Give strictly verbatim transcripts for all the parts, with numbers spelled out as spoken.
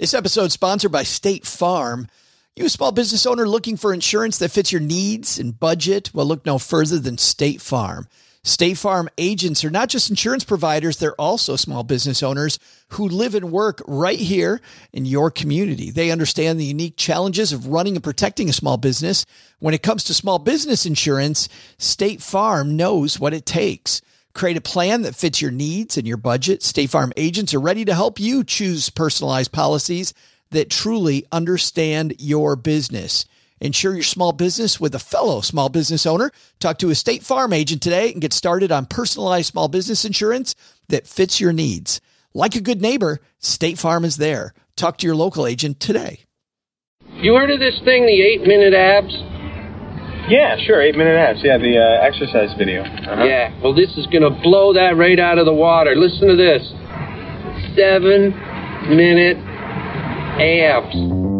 This episode is sponsored by State Farm. You a small business owner looking for insurance that fits your needs and budget? Well, look no further than State Farm. State Farm agents are not just insurance providers, they're also small business owners who live and work right here in your community. They understand the unique challenges of running and protecting a small business. When it comes to small business insurance, State Farm knows what it takes. Create a plan that fits your needs and your budget. State Farm agents are ready to help you choose personalized policies that truly understand your business. Insure your small business with a fellow small business owner. Talk to a State Farm agent today and get started on personalized small business insurance that fits your needs. Like a good neighbor, State Farm is there. Talk to your local agent today. You heard of this thing, the eight-minute abs? Yeah, sure, eight-minute abs. Yeah, the uh, exercise video. Uh-huh. Yeah, well, this is going to blow that right out of the water. Listen to this. Seven-minute abs.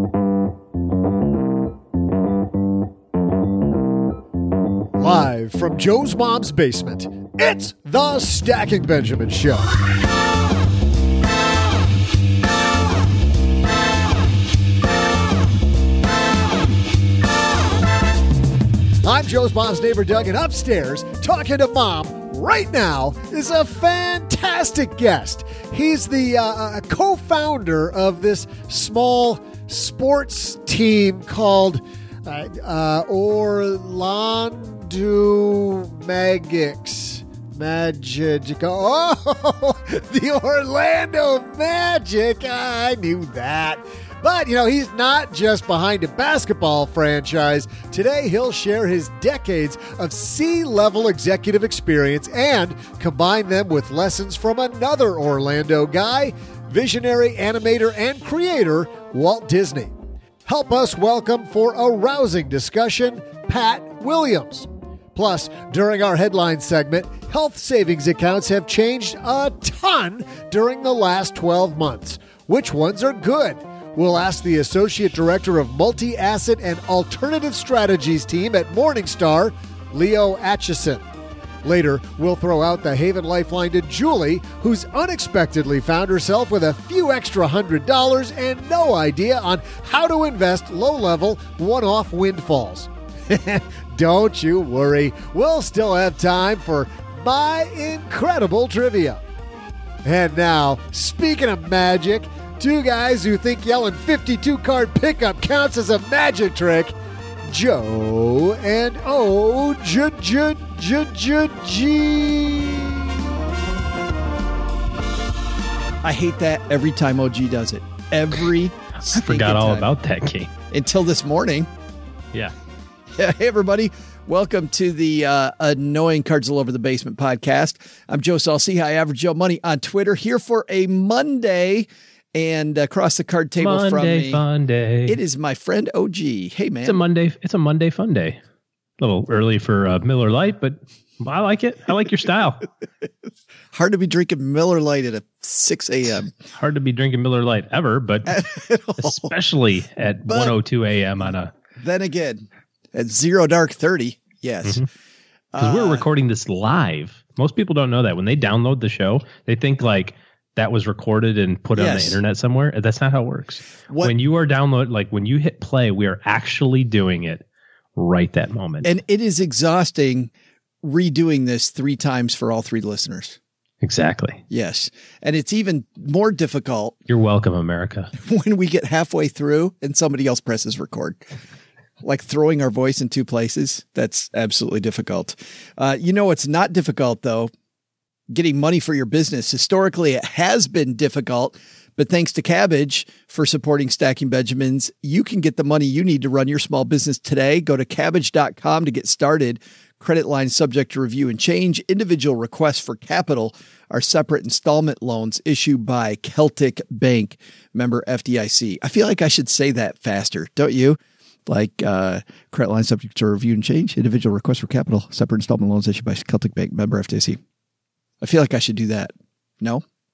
Live from Joe's mom's basement, it's the Stacking Benjamin Show. I'm Joe's mom's neighbor, Doug, and upstairs, talking to mom right now, is a fantastic guest. He's the uh, co-founder of this small sports team called uh, uh, Orlando Magics. Magic. Oh, the Orlando Magic. I knew that. But, you know, he's not just behind a basketball franchise. Today, he'll share his decades of C-level executive experience and combine them with lessons from another Orlando guy, visionary animator and creator, Walt Disney. Help us welcome for a rousing discussion, Pat Williams. Plus, during our headline segment, health savings accounts have changed a ton during the last twelve months. Which ones are good? We'll ask the Associate Director of Multi-Asset and Alternative Strategies team at Morningstar, Leo Atchison. Later, we'll throw out the Haven Lifeline to Julie, who's unexpectedly found herself with a few extra hundred dollars and no idea on how to invest low-level, one-off windfalls. Don't you worry, we'll still have time for my incredible trivia. And now, speaking of magic, two guys who think yelling fifty-two card pickup counts as a magic trick, Joe and O J J J J G. I hate that every time O G does it. Every I forgot all time. about that game. Until this morning. Yeah. Yeah. Hey, everybody. Welcome to the uh, Annoying Cards All Over the Basement podcast. I'm Joe Saul-Sehy, Average Joe Money on Twitter, here for a Monday. And across the card table Monday, from me, fun day. It is my friend O G. Hey, man. It's a Monday. It's a Monday fun day. A little early for uh, Miller Lite, but I like it. I like your style. Hard to be drinking Miller Lite at a six a.m. Hard to be drinking Miller Lite ever, but especially at but one oh two a.m. on a... Then again, at zero dark thirty, yes. Because mm-hmm. uh, we're recording this live. Most people don't know that. When they download the show, they think like that was recorded and put yes. on the internet somewhere. That's not how it works. What? When you are download, like when you hit play, we are actually doing it right that moment. And it is exhausting redoing this three times for all three listeners. Exactly. Yes. And it's even more difficult. You're welcome, America. When we get halfway through and somebody else presses record. Like throwing our voice in two places. That's absolutely difficult. Uh, you know, it's not difficult, though. Getting money for your business. Historically, it has been difficult, but thanks to Kabbage for supporting Stacking Benjamins, you can get the money you need to run your small business today. Go to Kabbage dot com to get started. Credit line subject to review and change. Individual requests for capital are separate installment loans issued by Celtic Bank, member F D I C. I feel like I should say that faster, don't you? Like uh, credit line subject to review and change. Individual requests for capital, separate installment loans issued by Celtic Bank, member F D I C. I feel like I should do that. No?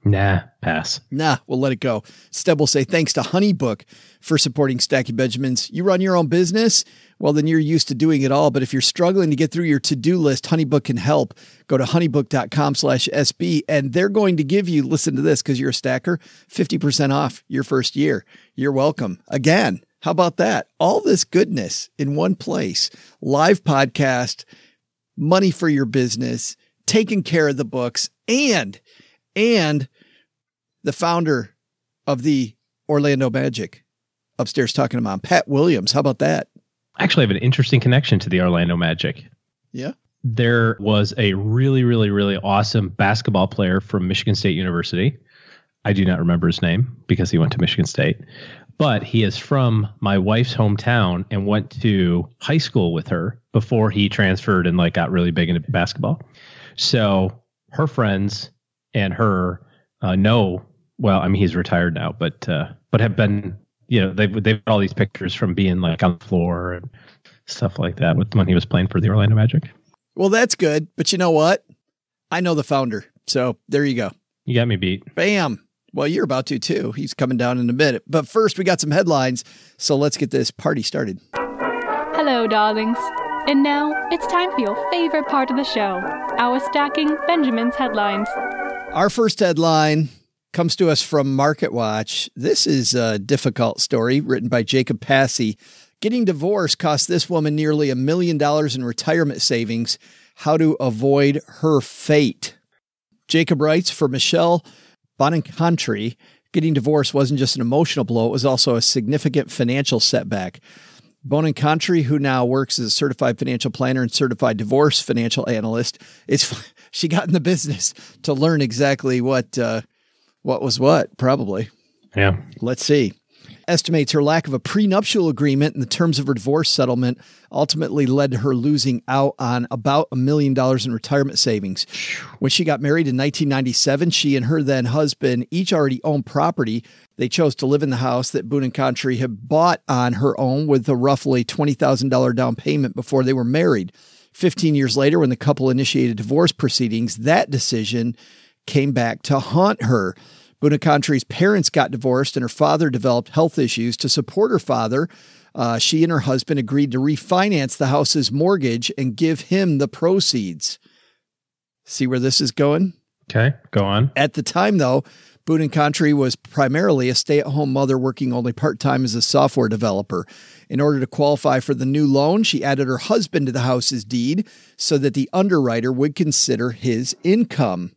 Nah, pass. Nah, we'll let it go. Steb will say thanks to HoneyBook for supporting Stacking Benjamins. You run your own business? Well, then you're used to doing it all. But if you're struggling to get through your to-do list, HoneyBook can help. Go to honeybook.com slash SB, and they're going to give you, listen to this, because you're a stacker, fifty percent off your first year. You're welcome. Again, how about that? All this goodness in one place. Live podcast, money for your business, taking care of the books, and, and the founder of the Orlando Magic upstairs talking to Mom, Pat Williams. How about that? I actually have an interesting connection to the Orlando Magic. Yeah. There was a really, really, really awesome basketball player from Michigan State University. I do not remember his name because he went to Michigan State, but he is from my wife's hometown and went to high school with her before he transferred and like got really big into basketball. So her friends and her uh, know, well, I mean, he's retired now, but, uh, but have been, you know, they've, they've got all these pictures from being like on the floor and stuff like that with when he was playing for the Orlando Magic. Well, that's good. But you know what? I know the founder. So there you go. You got me beat. Bam. Well, you're about to too. He's coming down in a minute. But first, we got some headlines. So let's get this party started. Hello, darlings. And now it's time for your favorite part of the show, our Stacking Benjamins headlines. Our first headline comes to us from Market Watch. This is a difficult story written by Jacob Passy. Getting divorced cost this woman nearly a million dollars in retirement savings. How to avoid her fate. Jacob writes, for Michelle Bonacontri, getting divorced wasn't just an emotional blow. It was also a significant financial setback. Bonacontri, who now works as a certified financial planner and certified divorce financial analyst, is she got in the business to learn exactly what uh, what was what, probably. Yeah. Let's see. Estimates her lack of a prenuptial agreement in the terms of her divorce settlement ultimately led to her losing out on about a million dollars in retirement savings. When she got married in nineteen ninety-seven, she and her then husband each already owned property. They chose to live in the house that Bonacontri had bought on her own with a roughly twenty thousand dollars down payment before they were married. fifteen years later, when the couple initiated divorce proceedings, that decision came back to haunt her. Bonacontri's parents got divorced and her father developed health issues. To support her father, uh, she and her husband agreed to refinance the house's mortgage and give him the proceeds. See where this is going? Okay, go on. At the time, though, Bonacontri was primarily a stay-at-home mother working only part-time as a software developer. In order to qualify for the new loan, she added her husband to the house's deed so that the underwriter would consider his income.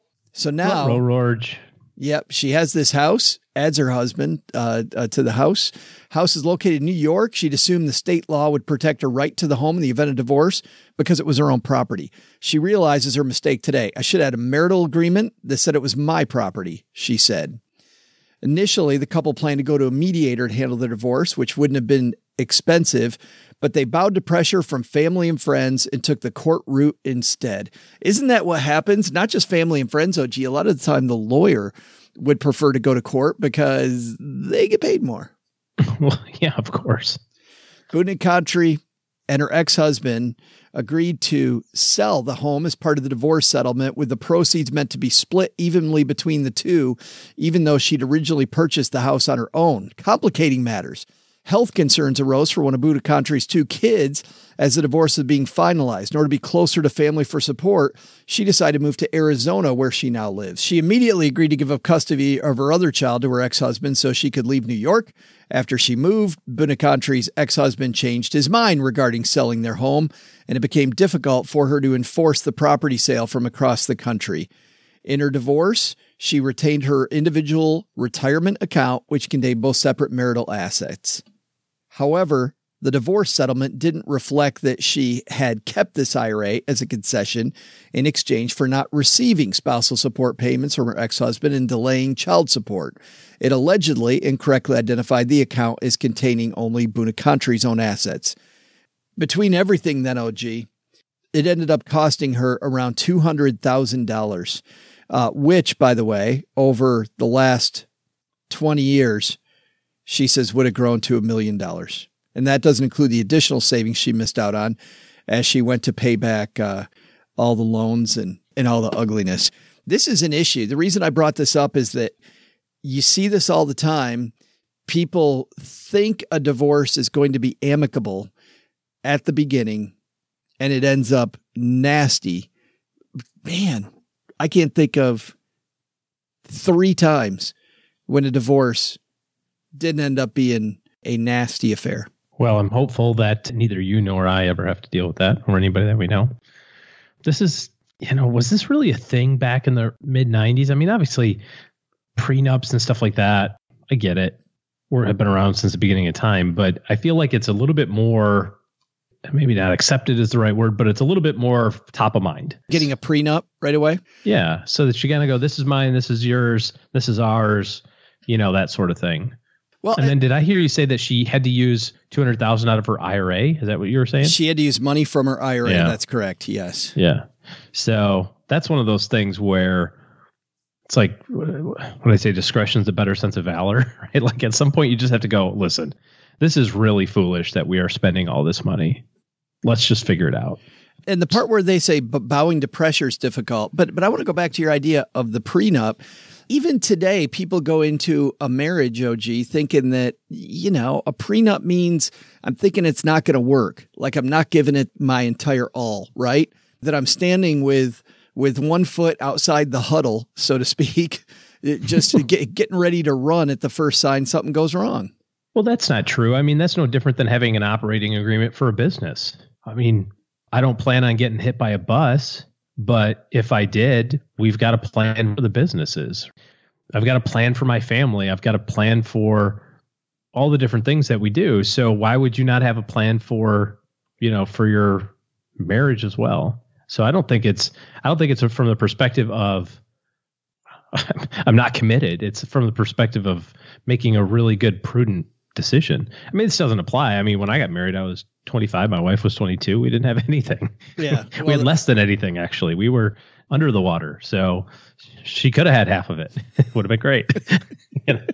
So now... Roll, George. Yep, she has this house, adds her husband uh, uh, to the house. House is located in New York. She'd assumed the state law would protect her right to the home in the event of divorce because it was her own property. She realizes her mistake today. I should have had a marital agreement that said it was my property, she said. Initially, the couple planned to go to a mediator to handle the divorce, which wouldn't have been expensive, but they bowed to pressure from family and friends and took the court route instead. Isn't that what happens? Not just family and friends, O G. A lot of the time, the lawyer would prefer to go to court because they get paid more. Well, yeah, of course. Bonacontri and her ex-husband agreed to sell the home as part of the divorce settlement, with the proceeds meant to be split evenly between the two, even though she'd originally purchased the house on her own, complicating matters. Health concerns arose for one of Bonacontri's two kids as the divorce was being finalized. In order to be closer to family for support, she decided to move to Arizona, where she now lives. She immediately agreed to give up custody of her other child to her ex-husband so she could leave New York. After she moved, Bonacontri's ex-husband changed his mind regarding selling their home, and it became difficult for her to enforce the property sale from across the country. In her divorce, she retained her individual retirement account, which contained both separate marital assets. However, the divorce settlement didn't reflect that she had kept this I R A as a concession in exchange for not receiving spousal support payments from her ex-husband and delaying child support. It allegedly incorrectly identified the account as containing only Bonacontri's own assets. Between everything then, O G, it ended up costing her around two hundred thousand dollars, uh, which, by the way, over the last twenty years, she says would have grown to a million dollars. And that doesn't include the additional savings she missed out on as she went to pay back uh, all the loans and, and all the ugliness. this is an issue. The reason I brought this up is that you see this all the time. People think a divorce is going to be amicable at the beginning, and it ends up nasty. Man, I can't think of three times when a divorce didn't end up being a nasty affair. Well, I'm hopeful that neither you nor I ever have to deal with that, or anybody that we know. This is, you know, was this really a thing back in the mid nineties? I mean, obviously, prenups and stuff like that, I get it. We have been around since the beginning of time, but I feel like it's a little bit more, maybe not accepted is the right word, but it's a little bit more top of mind. Getting a prenup right away? Yeah, so that you kind of go, this is mine, this is yours, this is ours, you know, that sort of thing. Well, and then did I hear you say that she had to use two hundred thousand dollars out of her I R A? Is that what you were saying? She had to use money from her I R A. Yeah. That's correct. Yes. Yeah. So that's one of those things where it's like, what do I say? Discretion's a better sense of valor, right? Like at some point you just have to go, listen, this is really foolish that we are spending all this money. Let's just figure it out. And the part where they say bowing to pressure is difficult, but but I want to go back to your idea of the prenup. Even today, people go into a marriage, O G, thinking that, you know, a prenup means I'm thinking it's not going to work. Like I'm not giving it my entire all, right? That I'm standing with with one foot outside the huddle, so to speak, just get, getting ready to run at the first sign something goes wrong. Well, that's not true. I mean, that's no different than having an operating agreement for a business. I mean, I don't plan on getting hit by a bus. But if I did, we've got a plan for the businesses. I've got a plan for my family. I've got a plan for all the different things that we do. So why would you not have a plan for, you know, for your marriage as well? So I don't think it's, I don't think it's from the perspective of, I'm not committed. It's from the perspective of making a really good, prudent decision. I mean, this doesn't apply. I mean, when I got married, I was twenty-five. My wife was twenty-two. We didn't have anything. Yeah. Well, we had less than anything, actually. We were under the water. So she could have had half of it. It would have been great. You know?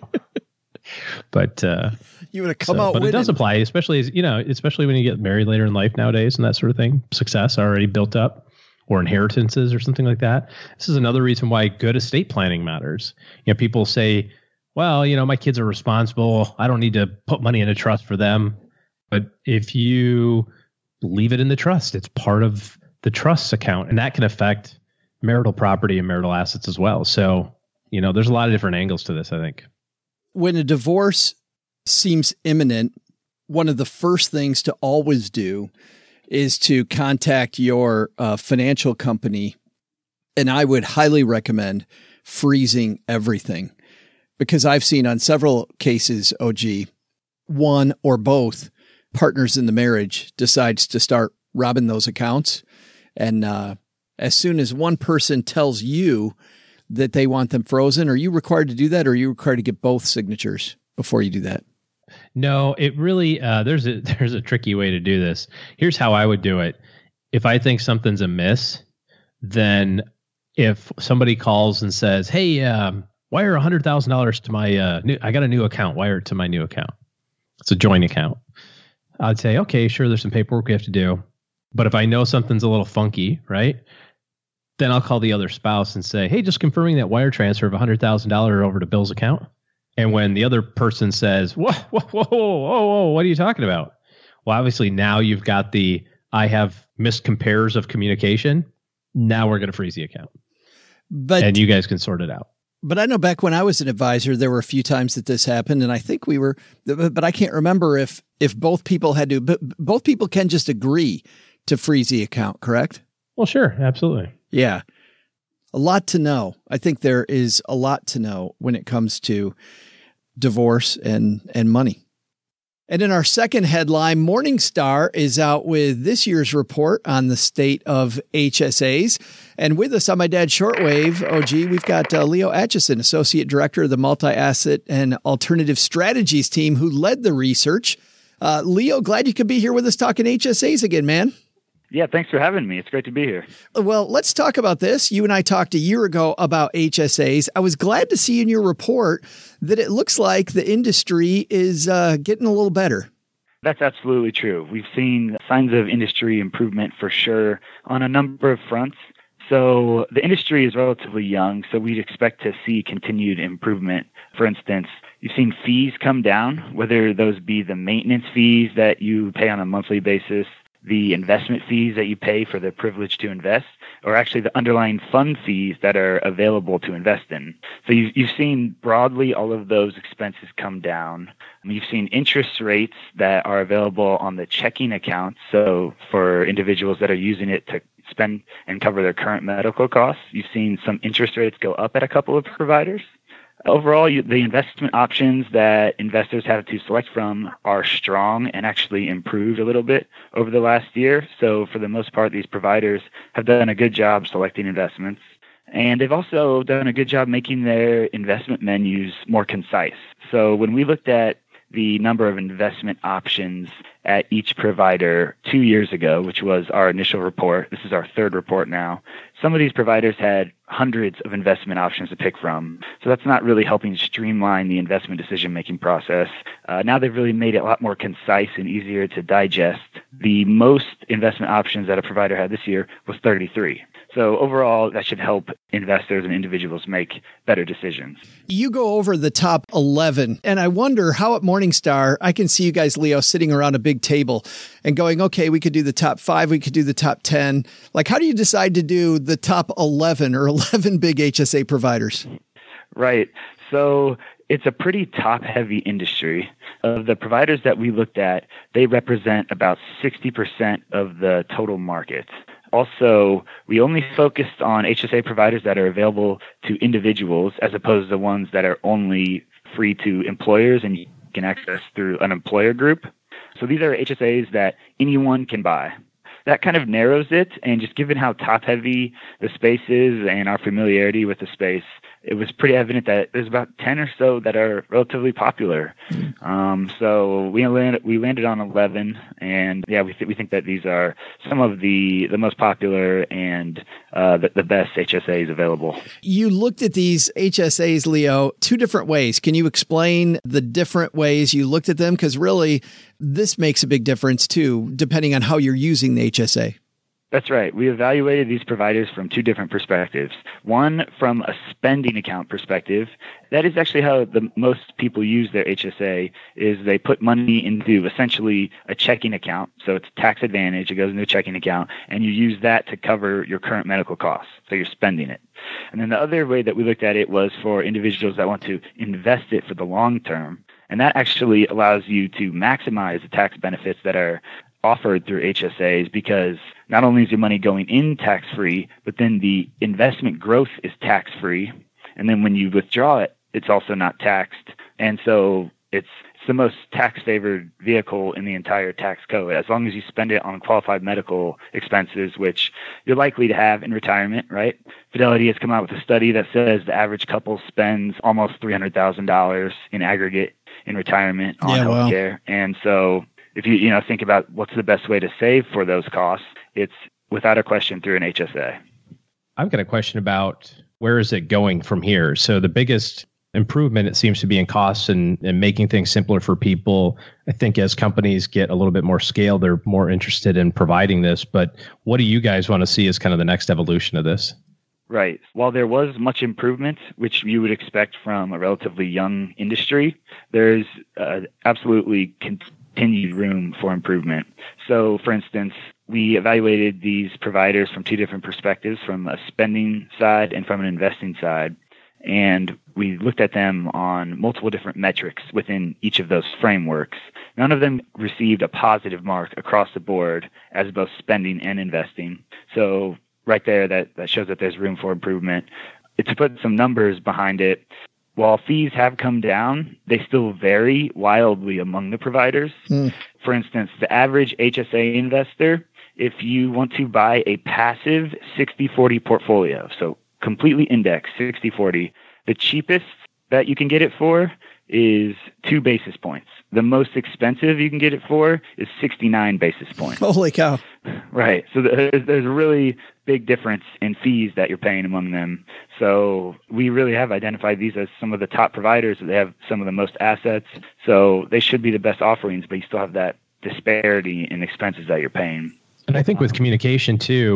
But uh, you would have come so, out but winning. It does apply, especially as, you know, especially when you get married later in life nowadays and that sort of thing. Success already built up, or inheritances or something like that. This is another reason why good estate planning matters. You know, people say, well, you know, my kids are responsible. I don't need to put money in a trust for them. But if you leave it in the trust, it's part of the trust account, and that can affect marital property and marital assets as well. So, you know, there's a lot of different angles to this, I think. When a divorce seems imminent, one of the first things to always do is to contact your uh, financial company. And I would highly recommend freezing everything, because I've seen on several cases, O G, one or both partners in the marriage decides to start robbing those accounts. And uh, as soon as one person tells you that they want them frozen, are you required to do that, or are you required to get both signatures before you do that? No, it really, uh, there's a, there's a tricky way to do this. Here's how I would do it. If I think something's amiss, then if somebody calls and says, hey, um, wire one hundred thousand dollars to my, uh, new, I got a new account, wire it to my new account. It's a joint account. I'd say, okay, sure, there's some paperwork we have to do. But if I know something's a little funky, right, then I'll call the other spouse and say, hey, just confirming that wire transfer of one hundred thousand dollars over to Bill's account. And when the other person says, whoa, whoa, whoa, whoa, whoa, what are you talking about? Well, obviously now you've got the, I have miscompares of communication. Now we're going to freeze the account. But and you guys can sort it out. But I know back when I was an advisor, there were a few times that this happened, and I think we were, but I can't remember if, if both people had to, but both people can just agree to freeze the account, correct? Well, sure. Absolutely. Yeah. A lot to know. I think there is a lot to know when it comes to divorce and, and money. And in our second headline, Morningstar is out with this year's report on the state of H S As. And with us on My Dad's Shortwave, O G, we've got uh, Leo Atchison, Associate Director of the Multi-Asset and Alternative Strategies team, who led the research. Uh, Leo, glad you could be here with us talking H S As again, man. Yeah, thanks for having me. It's great to be here. Well, let's talk about this. You and I talked a year ago about H S As. I was glad to see in your report that it looks like the industry is uh, getting a little better. That's absolutely true. We've seen signs of industry improvement for sure on a number of fronts. So the industry is relatively young, so we'd expect to see continued improvement. For instance, you've seen fees come down, whether those be the maintenance fees that you pay on a monthly basis, the investment fees that you pay for the privilege to invest, or actually the underlying fund fees that are available to invest in. So you've, you've seen broadly all of those expenses come down. You've seen interest rates that are available on the checking account. So for individuals that are using it to spend and cover their current medical costs, you've seen some interest rates go up at a couple of providers. Overall, you, the investment options that investors have to select from are strong and actually improved a little bit over the last year. So for the most part, these providers have done a good job selecting investments. And they've also done a good job making their investment menus more concise. So when we looked at the number of investment options at each provider two years ago, which was our initial report. This is our third report now. Some of these providers had hundreds of investment options to pick from. So that's not really helping streamline the investment decision-making process. Uh, now they've really made it a lot more concise and easier to digest. The most investment options that a provider had this year was thirty-three. So overall, that should help investors and individuals make better decisions. You go over the top eleven, and I wonder how at Morningstar, I can see you guys, Leo, sitting around a big table and going, okay, we could do the top five, we could do the top ten. Like, how do you decide to do the top eleven or eleven big H S A providers? Right. So it's a pretty top-heavy industry. Of the providers that we looked at, they represent about sixty percent of the total market. Also, we only focused on H S A providers that are available to individuals as opposed to ones that are only free to employers and you can access through an employer group. So these are H S As that anyone can buy. That kind of narrows it, and just given how top-heavy the space is and our familiarity with the space, it was pretty evident that there's about ten or so that are relatively popular. Um, so we landed, we landed on eleven, and yeah, we, th- we think that these are some of the, the most popular and uh, the, the best H S As available. You looked at these H S As, Leo, two different ways. Can you explain the different ways you looked at them? Because really, this makes a big difference too, depending on how you're using the H S A. That's right. We evaluated these providers from two different perspectives. One, from a spending account perspective. That is actually how the most people use their H S A, is they put money into essentially a checking account. So it's tax advantage. It goes into a checking account, and you use that to cover your current medical costs. So you're spending it. And then the other way that we looked at it was for individuals that want to invest it for the long term. And that actually allows you to maximize the tax benefits that are offered through H S As, because not only is your money going in tax-free, but then the investment growth is tax-free. And then when you withdraw it, it's also not taxed. And so it's, it's the most tax-favored vehicle in the entire tax code, as long as you spend it on qualified medical expenses, which you're likely to have in retirement, right? Fidelity has come out with a study that says the average couple spends almost three hundred thousand dollars in aggregate in retirement on yeah, healthcare. Well. And so if you, you know, think about what's the best way to save for those costs, it's without a question through an H S A. I've got a question about where is it going from here? So the biggest improvement, it seems to be in costs and, and making things simpler for people. I think as companies get a little bit more scale, they're more interested in providing this. But what do you guys want to see as kind of the next evolution of this? Right. While there was much improvement, which you would expect from a relatively young industry, there's uh, absolutely continued room for improvement. So, for instance, we evaluated these providers from two different perspectives, from a spending side and from an investing side. And we looked at them on multiple different metrics within each of those frameworks. None of them received a positive mark across the board as both spending and investing. So right there, that, that shows that there's room for improvement. To put some numbers behind it, while fees have come down, they still vary wildly among the providers. Mm. For instance, the average H S A investor, if you want to buy a passive sixty forty portfolio, so completely indexed sixty forty, the cheapest that you can get it for is two basis points. The most expensive you can get it for is sixty-nine basis points. Holy cow. Right. So there's, there's a really big difference in fees that you're paying among them. So we really have identified these as some of the top providers. They have some of the most assets. So they should be the best offerings, but you still have that disparity in expenses that you're paying. And I think with communication too,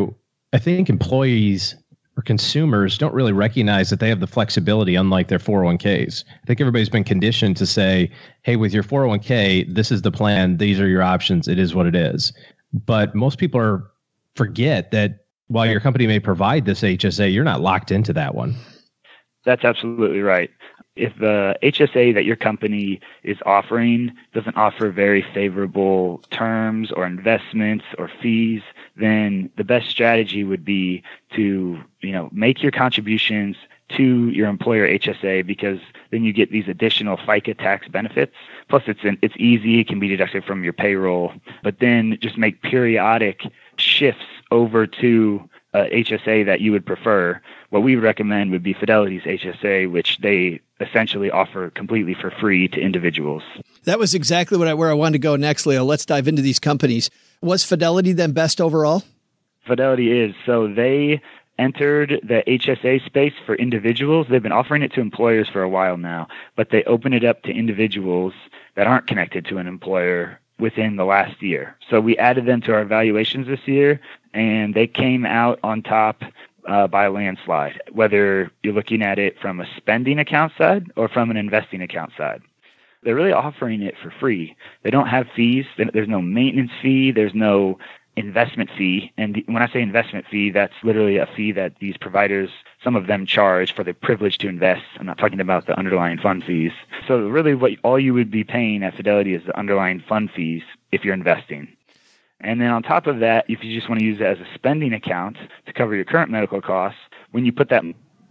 I think employees or consumers don't really recognize that they have the flexibility, unlike their four oh one k's. I think everybody's been conditioned to say, hey, with your four oh one k, this is the plan. These are your options. It is what it is. But most people are forget that while your company may provide this H S A, you're not locked into that one. That's absolutely right. If the H S A that your company is offering doesn't offer very favorable terms or investments or fees, then the best strategy would be to, you know, make your contributions to your employer H S A, because then you get these additional FICA tax benefits. Plus, it's an, it's easy; it can be deducted from your payroll. But then just make periodic shifts over to uh, H S A that you would prefer. What we would recommend would be Fidelity's H S A, which they essentially offer completely for free to individuals. That was exactly what I, where I wanted to go next, Leo. Let's dive into these companies. Was Fidelity then best overall? Fidelity is. So they entered the H S A space for individuals. They've been offering it to employers for a while now, but they opened it up to individuals that aren't connected to an employer within the last year. So we added them to our evaluations this year, and they came out on top uh, by a landslide, whether you're looking at it from a spending account side or from an investing account side. They're really offering it for free. They don't have fees. There's no maintenance fee. There's no investment fee. And when I say investment fee, that's literally a fee that these providers, some of them charge for the privilege to invest. I'm not talking about the underlying fund fees. So really what all you would be paying at Fidelity is the underlying fund fees if you're investing. And then on top of that, if you just want to use it as a spending account to cover your current medical costs, when you put that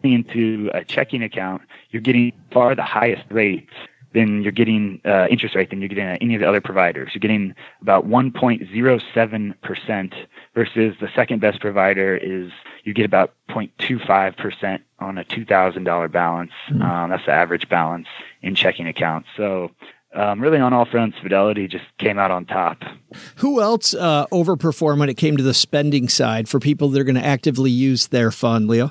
into a checking account, you're getting far the highest rates than you're getting uh, interest rate than you're getting at any of the other providers. You're getting about one point zero seven percent versus the second best provider is you get about zero point two five percent on a two thousand dollars balance. Mm-hmm. Um, that's the average balance in checking accounts. So um, really on all fronts, Fidelity just came out on top. Who else uh, overperformed when it came to the spending side for people that are going to actively use their fund, Leo?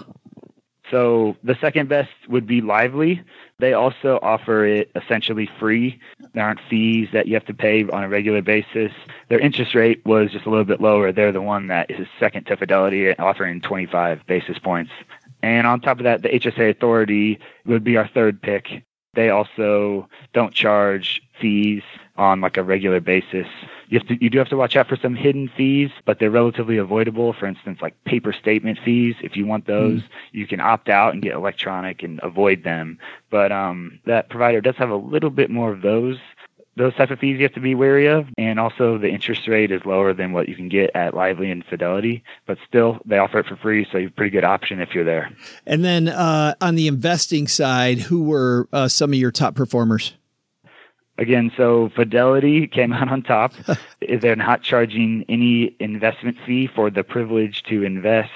So the second best would be Lively. They also offer it essentially free. There aren't fees that you have to pay on a regular basis. Their interest rate was just a little bit lower. They're the one that is second to Fidelity, offering twenty-five basis points. And on top of that, the H S A Authority would be our third pick. They also don't charge fees on like a regular basis. You have to, you do have to watch out for some hidden fees, but they're relatively avoidable. For instance, like paper statement fees. If you want those, mm. you can opt out and get electronic and avoid them. But um, that provider does have a little bit more of those. Those type of fees you have to be wary of. And also the interest rate is lower than what you can get at Lively and Fidelity. But still, they offer it for free, so you have a pretty good option if you're there. And then uh, on the investing side, who were uh, some of your top performers? Again, so Fidelity came out on top. They're not charging any investment fee for the privilege to invest.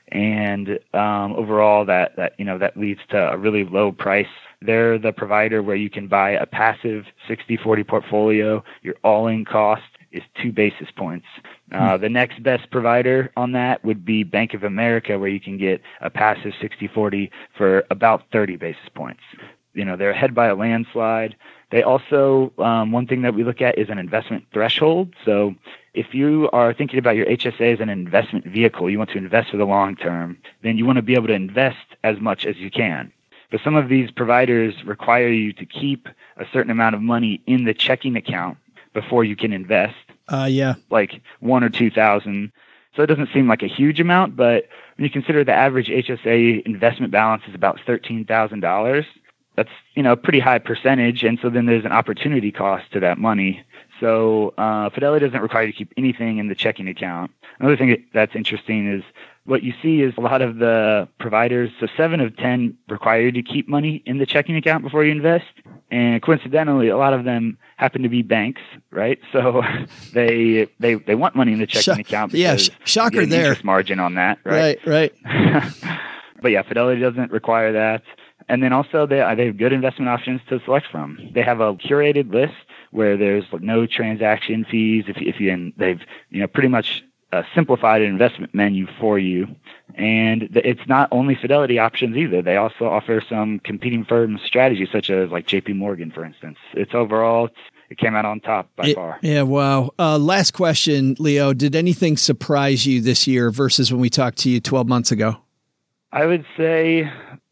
And um, overall, that, that you know that leads to a really low price. They're the provider where you can buy a passive sixty forty portfolio. Your all-in cost is two basis points. Uh, the next best provider on that would be Bank of America, where you can get a passive sixty forty for about thirty basis points. You know, they're ahead by a landslide. They also, um, one thing that we look at is an investment threshold. So if you are thinking about your H S A as an investment vehicle, you want to invest for the long term, then you want to be able to invest as much as you can. But some of these providers require you to keep a certain amount of money in the checking account before you can invest. Uh, yeah. Like one or two thousand. So it doesn't seem like a huge amount, but when you consider the average H S A investment balance is about thirteen thousand dollars, that's, you know, a pretty high percentage. And so then there's an opportunity cost to that money. So uh, Fidelity doesn't require you to keep anything in the checking account. Another thing that's interesting is what you see is a lot of the providers, so seven of ten require you to keep money in the checking account before you invest. And coincidentally, a lot of them happen to be banks, right? So they they, they want money in the checking Sh- account because yeah, sh- shocker you get an there. interest margin on that, right? Right, right. But yeah, Fidelity doesn't require that. And then also they, they have good investment options to select from. They have a curated list where there's no transaction fees. If, if you, and they've, you know, pretty much uh, simplified an investment menu for you. And the, it's not only Fidelity options either. They also offer some competing firm strategies, such as like J P Morgan, for instance. It's overall, it came out on top by it, far. Yeah, wow. Uh, last question, Leo. Did anything surprise you this year versus when we talked to you twelve months ago? I would say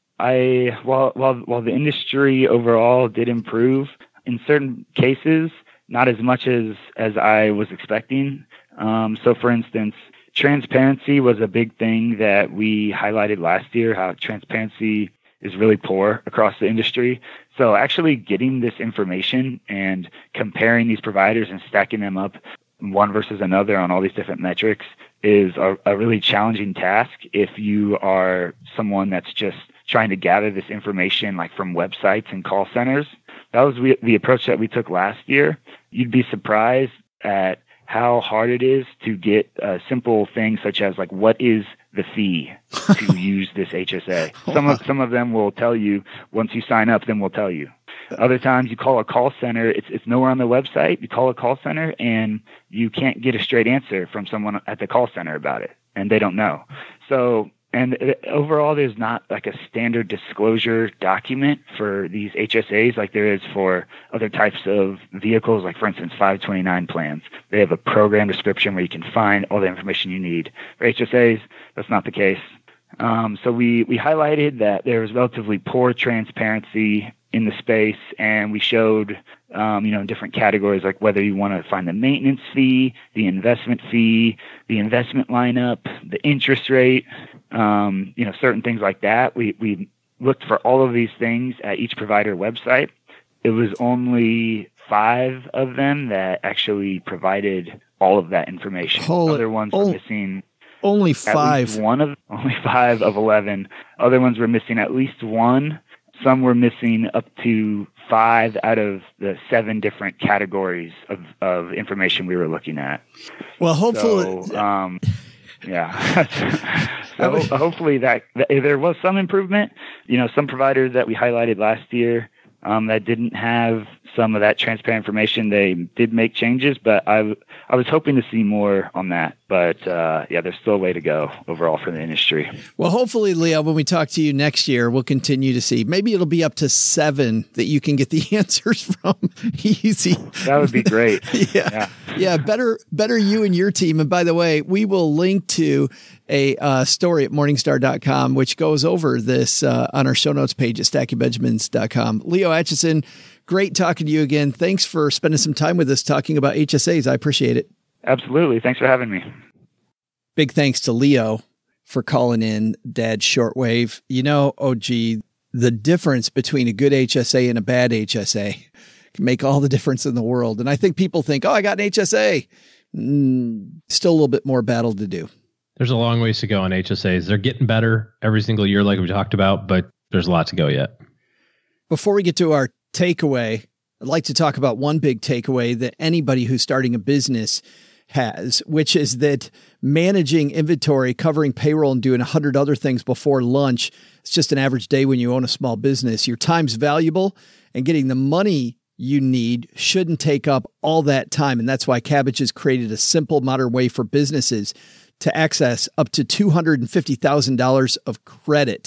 I while while while the industry overall did improve, in certain cases, not as much as, as I was expecting. Um, so, for instance, transparency was a big thing that we highlighted last year, how transparency is really poor across the industry. So actually getting this information and comparing these providers and stacking them up one versus another on all these different metrics is a, a really challenging task if you are someone that's just trying to gather this information like from websites and call centers. That was we, the approach that we took last year. You'd be surprised at how hard it is to get uh, simple things such as like, what is the fee to use this H S A? Some of some of them will tell you once you sign up, then we'll tell you. Other times you call a call center, it's it's nowhere on the website. You call a call center and you can't get a straight answer from someone at the call center about it, and they don't know. So, and overall, there's not like a standard disclosure document for these H S As like there is for other types of vehicles, like, for instance, five twenty-nine plans. They have a program description where you can find all the information you need. For H S As, that's not the case. Um, so we, we highlighted that there was relatively poor transparency in the space, and we showed, um, you know, different categories, like whether you want to find the maintenance fee, the investment fee, the investment lineup, the interest rate, um, you know, certain things like that. We, we looked for all of these things at each provider website. It was only five of them that actually provided all of that information. Holy, Other ones oh, were missing only five. At least one of only five of eleven. Other ones were missing at least one. Some were missing up to five out of the seven different categories of, of information we were looking at. Well, hopefully, so, um, yeah. so hopefully that, that there was some improvement. You know, some providers that we highlighted last year um, that didn't have some of that transparent information, they did make changes, but I, I was hoping to see more on that. But uh, yeah, there's still a way to go overall for the industry. Well, hopefully, Leo, when we talk to you next year, we'll continue to see. Maybe it'll be up to seven that you can get the answers from. Easy. That would be great. yeah. yeah. Yeah. Better, better you and your team. And by the way, we will link to a uh, story at morningstar dot com, which goes over this uh, on our show notes page at stacking benjamins dot com. Leo Acheson, great talking to you again. Thanks for spending some time with us talking about H S As. I appreciate it. Absolutely. Thanks for having me. Big thanks to Leo for calling in Dad's Shortwave. You know, O G, the difference between a good H S A and a bad H S A can make all the difference in the world. And I think people think, oh, I got an H S A. Mm, still a little bit more battle to do. There's a long ways to go on H S As. They're getting better every single year, like we talked about, but there's a lot to go yet. Before we get to our takeaway, I'd like to talk about one big takeaway that anybody who's starting a business has, which is that managing inventory, covering payroll, and doing a hundred other things before lunch, it's just an average day when you own a small business. Your time's valuable, and getting the money you need shouldn't take up all that time. And that's why Kabbage has created a simple, modern way for businesses to access up to two hundred fifty thousand dollars of credit.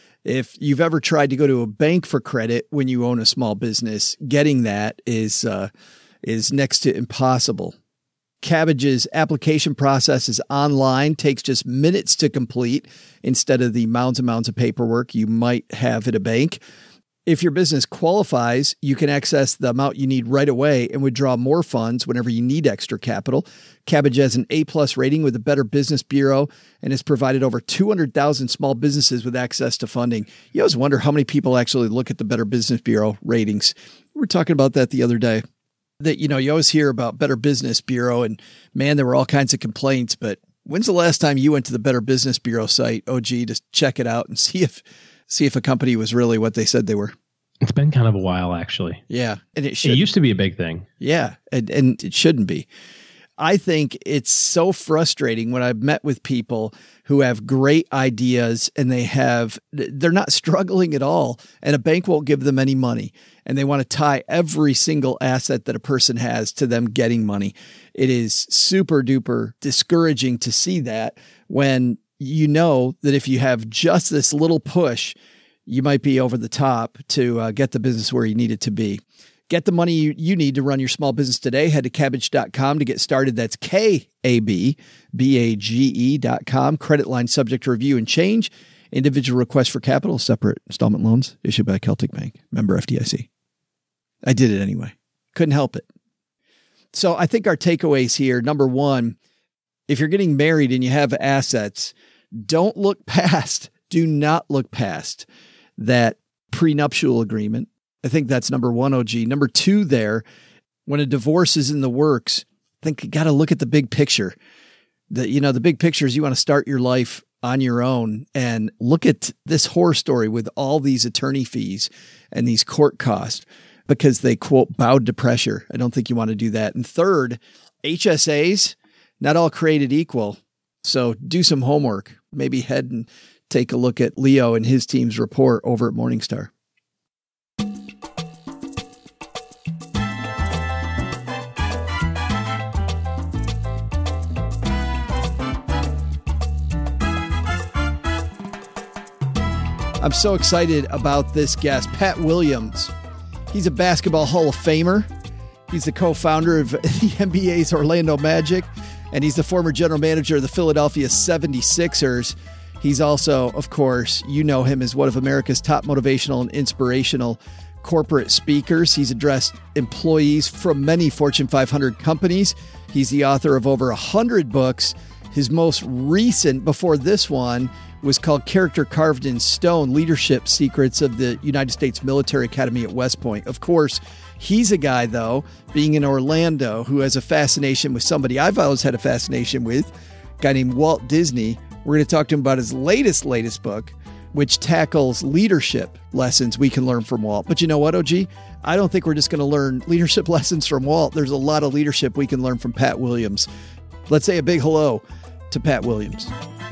If you've ever tried to go to a bank for credit when you own a small business, getting that is uh, is next to impossible. Kabbage's application process is online, takes just minutes to complete instead of the mounds and mounds of paperwork you might have at a bank. If your business qualifies, you can access the amount you need right away and withdraw more funds whenever you need extra capital. Kabbage has an A-plus rating with the Better Business Bureau and has provided over two hundred thousand small businesses with access to funding. You always wonder how many people actually look at the Better Business Bureau ratings. We were talking about that the other day. That, you know, you always hear about Better Business Bureau, and man, there were all kinds of complaints, but when's the last time you went to the Better Business Bureau site, O G, to check it out and see if see if a company was really what they said they were? It's been kind of a while, actually. Yeah. And it should. It used to be a big thing. Yeah. And, and it shouldn't be. I think it's so frustrating when I've met with people who have great ideas and they have, they're not struggling at all, and a bank won't give them any money, and they want to tie every single asset that a person has to them getting money. It is super duper discouraging to see that when you know that if you have just this little push, you might be over the top to uh, get the business where you need it to be. Get the money you, you need to run your small business today. Head to Kabbage dot com to get started. That's K A B B A G E dot com. Credit line subject to review and change. Individual request for capital, separate installment loans issued by Celtic Bank. Member F D I C. I did it anyway. Couldn't help it. So I think our takeaways here, number one, if you're getting married and you have assets, don't look past, do not look past that prenuptial agreement. I think that's number one, O G. Number two there, when a divorce is in the works, I think you got to look at the big picture. The, you know, the big picture is you want to start your life on your own and look at this horror story with all these attorney fees and these court costs because they, quote, bowed to pressure. I don't think you want to do that. And third, H S As, not all created equal. So do some homework. Maybe head and take a look at Leo and his team's report over at Morningstar. I'm so excited about this guest, Pat Williams. He's a basketball Hall of Famer. He's the co-founder of the N B A's Orlando Magic, and he's the former general manager of the Philadelphia seventy-sixers. He's also, of course, you know him as one of America's top motivational and inspirational corporate speakers. He's addressed employees from many Fortune five hundred companies. He's the author of over one hundred books. His most recent, before this one, was called Character Carved in Stone, Leadership Secrets of the United States Military Academy at West Point. Of course, he's a guy, though, being in Orlando, who has a fascination with somebody I've always had a fascination with, a guy named Walt Disney. We're going to talk to him about his latest, latest book, which tackles leadership lessons we can learn from Walt. But you know what, O G? I don't think we're just going to learn leadership lessons from Walt. There's a lot of leadership we can learn from Pat Williams. Let's say a big hello to Pat Williams.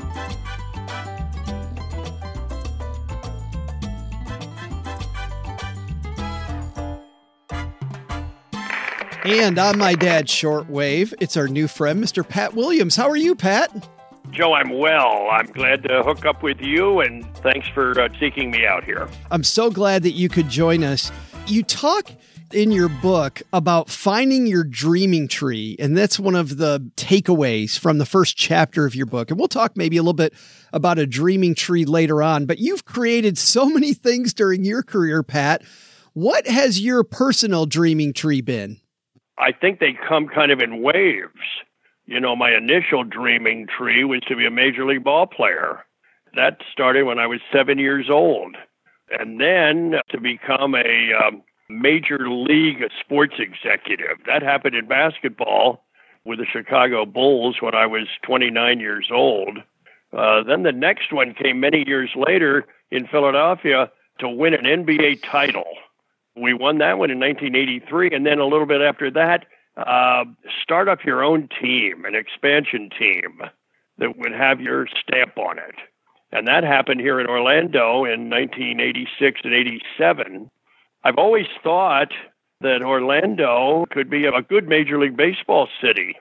And on my dad's shortwave, it's our new friend, Mister Pat Williams. How are you, Pat? Joe, I'm well. I'm glad to hook up with you, and thanks for uh, seeking me out here. I'm so glad that you could join us. You talk in your book about finding your dreaming tree, and that's one of the takeaways from the first chapter of your book. And we'll talk maybe a little bit about a dreaming tree later on, but you've created so many things during your career, Pat. What has your personal dreaming tree been? I think they come kind of in waves. You know, my initial dreaming tree was to be a major league ball player. That started when I was seven years old. And then to become a um, major league sports executive. That happened in basketball with the Chicago Bulls when I was twenty-nine years old. Uh, then the next one came many years later in Philadelphia to win an N B A title. We won that one in nineteen eighty-three, and then a little bit after that, uh, start up your own team, an expansion team that would have your stamp on it. And that happened here in Orlando in nineteen eighty-six and eighty-seven. I've always thought that Orlando could be a good Major League Baseball city.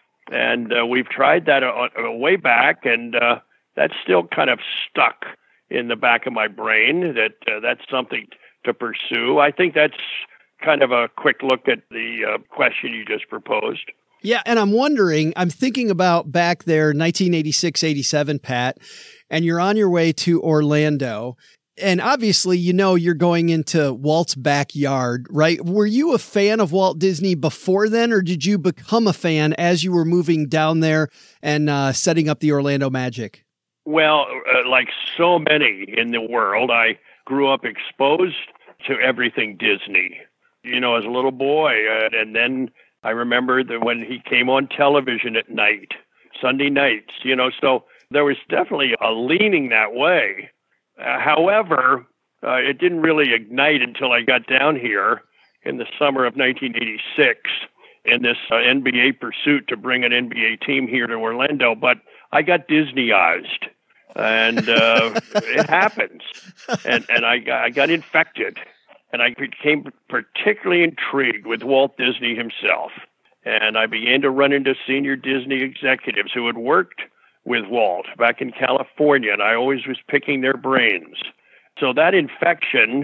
And uh, we've tried that a, a way back, and uh, that's still kind of stuck in the back of my brain, that uh, that's something to pursue. I think that's kind of a quick look at the uh, question you just proposed. Yeah, and I'm wondering, I'm thinking about back there, nineteen eighty-six, eighty-seven, Pat, and you're on your way to Orlando. And obviously, you know, you're going into Walt's backyard, right? Were you a fan of Walt Disney before then, or did you become a fan as you were moving down there and uh, setting up the Orlando Magic? Well, uh, like so many in the world, I grew up exposed to everything Disney, you know, as a little boy. Uh, and then I remember that when he came on television at night, Sunday nights, you know, so there was definitely a leaning that way. Uh, however, uh, it didn't really ignite until I got down here in the summer of nineteen eighty-six in this uh, N B A pursuit to bring an N B A team here to Orlando. But I got Disneyized, and uh, it happens. And, and I, got, I got infected, and I became particularly intrigued with Walt Disney himself. And I began to run into senior Disney executives who had worked with Walt back in California, and I always was picking their brains. So that infection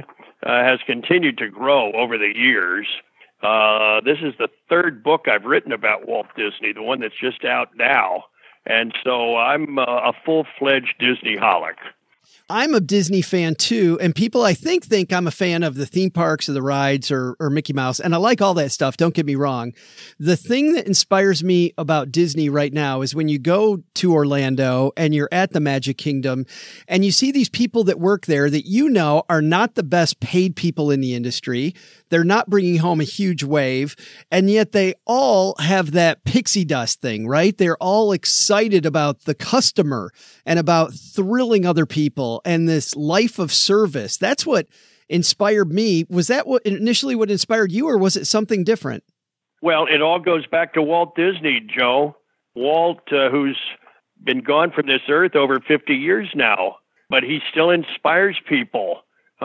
uh, has continued to grow over the years. Uh, this is the third book I've written about Walt Disney, the one that's just out now. And so I'm uh, a full-fledged Disney-holic. I'm a Disney fan too, and people I think think I'm a fan of the theme parks or the rides or, or Mickey Mouse, and I like all that stuff, don't get me wrong. The thing that inspires me about Disney right now is when you go to Orlando and you're at the Magic Kingdom and you see these people that work there that you know are not the best paid people in the industry. They're not bringing home a huge wave, and yet they all have that pixie dust thing, right? They're all excited about the customer and about thrilling other people and this life of service. That's what inspired me. Was that what initially what inspired you, or was it something different? Well, it all goes back to Walt Disney, Joe. Walt, uh, who's been gone from this earth over fifty years now, but he still inspires people.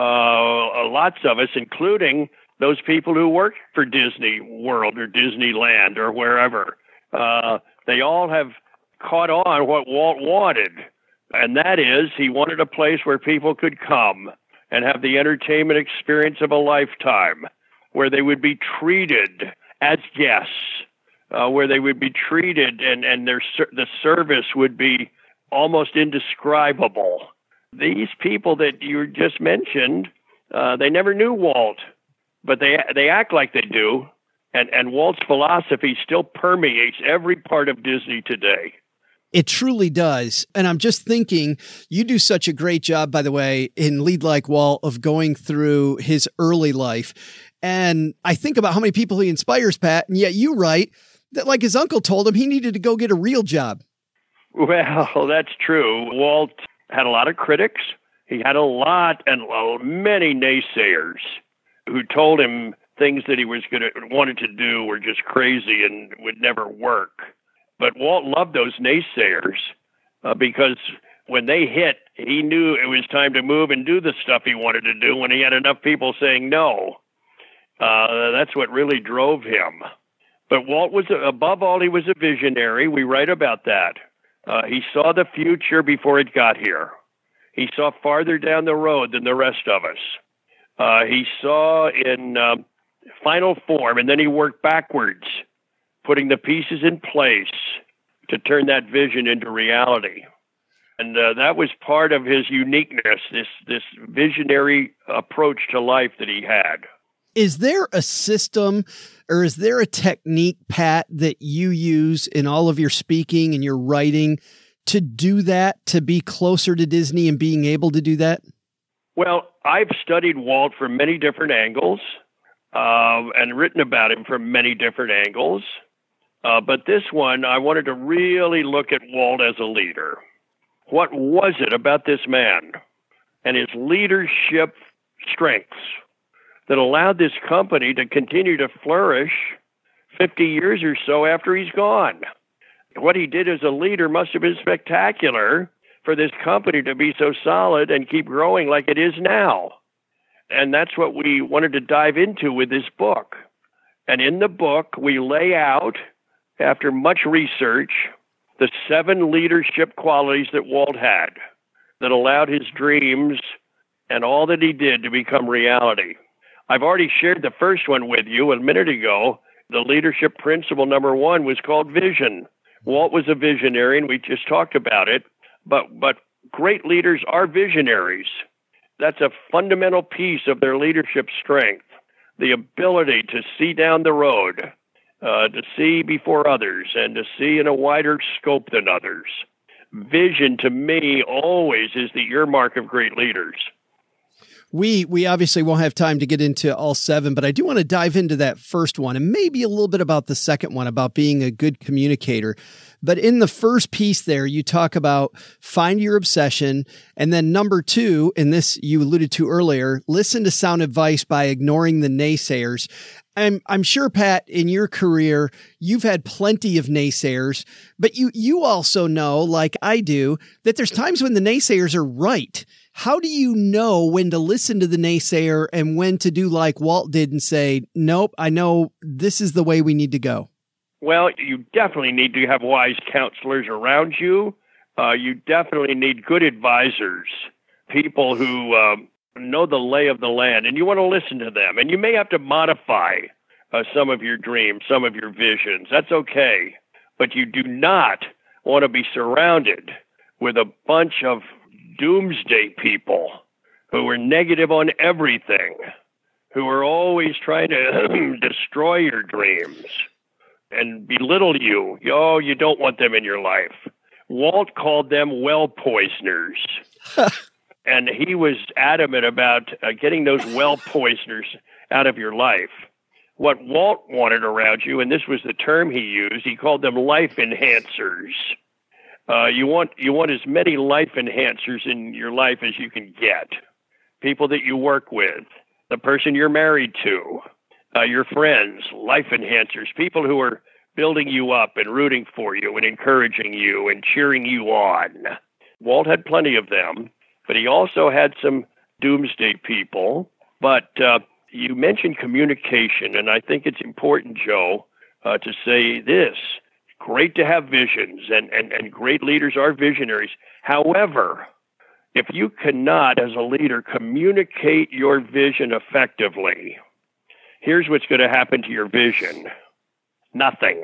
Uh, lots of us, including those people who work for Disney World or Disneyland or wherever. Uh, they all have caught on what Walt wanted. And that is, he wanted a place where people could come and have the entertainment experience of a lifetime, where they would be treated as guests, uh, where they would be treated and, and their the service would be almost indescribable. These people that you just mentioned, uh, they never knew Walt, but they they act like they do. And, and Walt's philosophy still permeates every part of Disney today. It truly does. And I'm just thinking, you do such a great job, by the way, in Lead Like Walt of going through his early life. And I think about how many people he inspires, Pat, and yet you write that like his uncle told him he needed to go get a real job. Well, that's true. Walt had a lot of critics. He had a lot and uh, many naysayers who told him things that he was going to wanted to do were just crazy and would never work. But Walt loved those naysayers uh, because when they hit, he knew it was time to move and do the stuff he wanted to do when he had enough people saying no. Uh, that's what really drove him. But Walt was, above all, he was a visionary. We write about that. Uh, he saw the future before it got here. He saw farther down the road than the rest of us. Uh, he saw in uh, final form, and then he worked backwards, putting the pieces in place to turn that vision into reality. And uh, that was part of his uniqueness, this this visionary approach to life that he had. Is there a system or is there a technique, Pat, that you use in all of your speaking and your writing to do that, to be closer to Disney and being able to do that? Well, I've studied Walt from many different angles uh, and written about him from many different angles. Uh, but this one, I wanted to really look at Walt as a leader. What was it about this man and his leadership strengths that allowed this company to continue to flourish fifty years or so after he's gone? What he did as a leader must have been spectacular for this company to be so solid and keep growing like it is now. And that's what we wanted to dive into with this book. And in the book, we lay out, after much research, the seven leadership qualities that Walt had that allowed his dreams and all that he did to become reality. I've already shared the first one with you a minute ago. The leadership principle number one was called vision. Walt was a visionary, and we just talked about it, but but great leaders are visionaries. That's a fundamental piece of their leadership strength, the ability to see down the road, uh, to see before others, and to see in a wider scope than others. Vision, to me, always is the earmark of great leaders. We we obviously won't have time to get into all seven, but I do want to dive into that first one and maybe a little bit about the second one, about being a good communicator. But in the first piece there, you talk about find your obsession. And then number two, and this you alluded to earlier, listen to sound advice by ignoring the naysayers. I'm, I'm sure, Pat, in your career, you've had plenty of naysayers, but you, you also know, like I do, that there's times when the naysayers are right. How do you know when to listen to the naysayer and when to do like Walt did and say, nope, I know this is the way we need to go? Well, you definitely need to have wise counselors around you. Uh, you definitely need good advisors, people who um, know the lay of the land, and you want to listen to them. And you may have to modify uh, some of your dreams, some of your visions. That's okay. But you do not want to be surrounded with a bunch of doomsday people who are negative on everything, who are always trying to destroy your dreams and belittle you. Oh, you don't want them in your life. Walt called them well poisoners. And he was adamant about uh, getting those well poisoners out of your life. What Walt wanted around you, and this was the term he used, he called them life enhancers. Uh, you want you want as many life enhancers in your life as you can get. People that you work with, the person you're married to, uh, your friends, life enhancers, people who are building you up and rooting for you and encouraging you and cheering you on. Walt had plenty of them, but he also had some doomsday people. But uh, you mentioned communication, and I think it's important, Joe, uh, to say this. Great to have visions, and, and, and great leaders are visionaries. However, if you cannot, as a leader, communicate your vision effectively, here's what's going to happen to your vision. Nothing.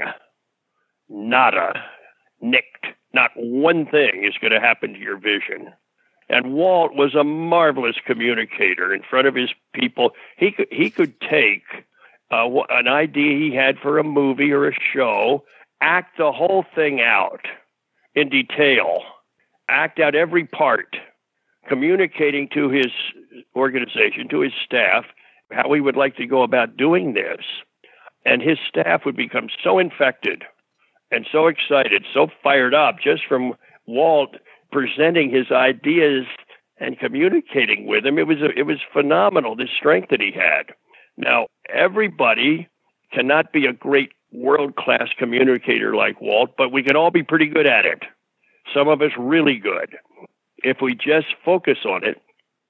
Nada. Nicked. Not one thing is going to happen to your vision. And Walt was a marvelous communicator in front of his people. He could, he could take uh, an idea he had for a movie or a show, act the whole thing out in detail, act out every part, communicating to his organization, to his staff, how he would like to go about doing this. And his staff would become so infected and so excited, so fired up just from Walt presenting his ideas and communicating with him. It was a, it was phenomenal, the strength that he had. Now, everybody cannot be a great world-class communicator like Walt, but we can all be pretty good at it. Some of us really good. If we just focus on it,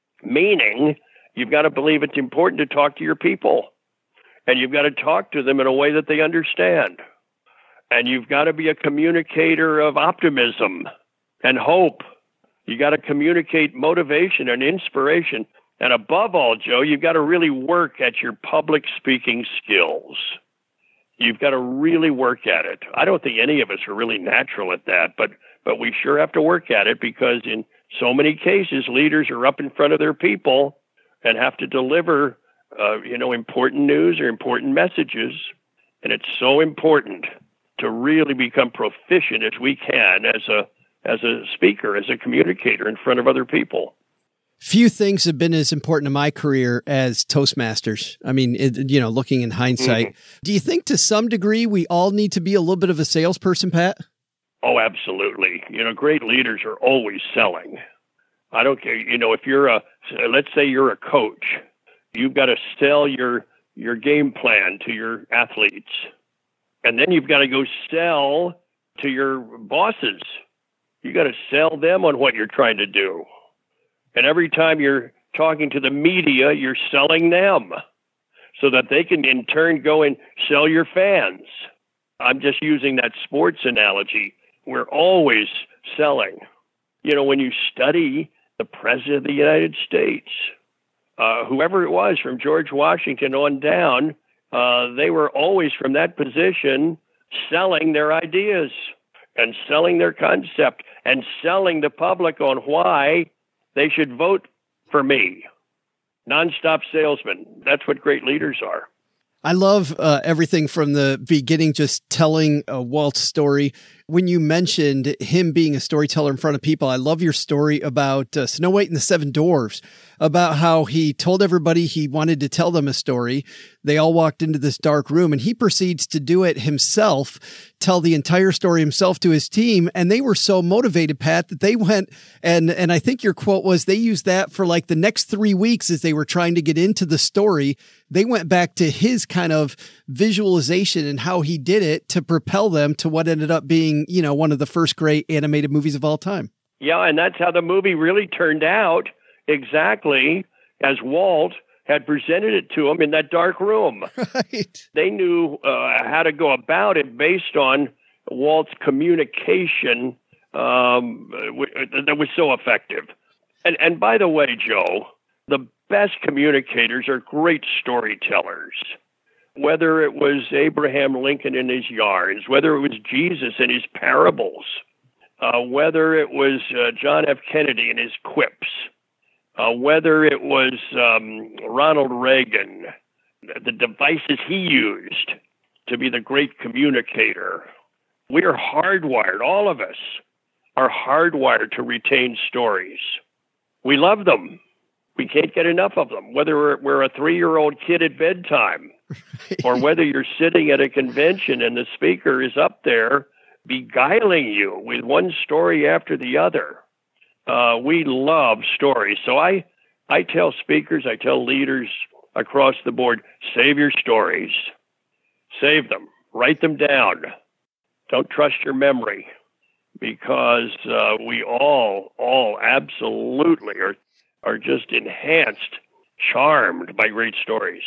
meaning you've got to believe it's important to talk to your people, and you've got to talk to them in a way that they understand. And you've got to be a communicator of optimism and hope. You got to communicate motivation and inspiration. And above all, Joe, you've got to really work at your public speaking skills. You've got to really work at it. I don't think any of us are really natural at that, but but we sure have to work at it, because in so many cases, leaders are up in front of their people and have to deliver, uh, you know, important news or important messages. And it's so important to really become proficient as we can as a as a speaker, as a communicator in front of other people. Few things have been as important in my career as Toastmasters. I mean, it, you know, looking in hindsight, mm-hmm. Do you think to some degree we all need to be a little bit of a salesperson, Pat? Oh, absolutely. You know, great leaders are always selling. I don't care. You know, if you're a, let's say you're a coach, you've got to sell your, your game plan to your athletes. And then you've got to go sell to your bosses. You got to sell them on what you're trying to do. And every time you're talking to the media, you're selling them so that they can in turn go and sell your fans. I'm just using that sports analogy. We're always selling. You know, when you study the President of the United States, uh, whoever it was from George Washington on down, uh, they were always from that position selling their ideas and selling their concept and selling the public on why they should vote for me. Nonstop salesmen. That's what great leaders are. I love uh, everything from the beginning, just telling uh, Walt's story. When you mentioned him being a storyteller in front of people, I love your story about uh, Snow White and the Seven Dwarfs, about how he told everybody he wanted to tell them a story. They all walked into this dark room, and he proceeds to do it himself, tell the entire story himself to his team. And they were so motivated, Pat, that they went and, and I think your quote was they used that for like the next three weeks as they were trying to get into the story. They went back to his kind of visualization and how he did it to propel them to what ended up being, you know, one of the first great animated movies of all time. Yeah, and that's how the movie really turned out, exactly as Walt had presented it to them in that dark room. Right. They knew uh, how to go about it based on Walt's communication um, that was so effective. And and by the way, Joe, The best communicators are great storytellers. Whether it was Abraham Lincoln in his yarns, whether it was Jesus in his parables, uh, whether it was uh, John F. Kennedy in his quips, uh, whether it was um, Ronald Reagan, the devices he used to be the great communicator. We are hardwired, all of us are hardwired to retain stories. We love them. We can't get enough of them, whether we're, we're a three-year-old kid at bedtime or whether you're sitting at a convention and the speaker is up there beguiling you with one story after the other. Uh, we love stories. So I, I tell speakers, I tell leaders across the board, save your stories. Save them. Write them down. Don't trust your memory, because uh, we all, all absolutely are are just enhanced, charmed by great stories.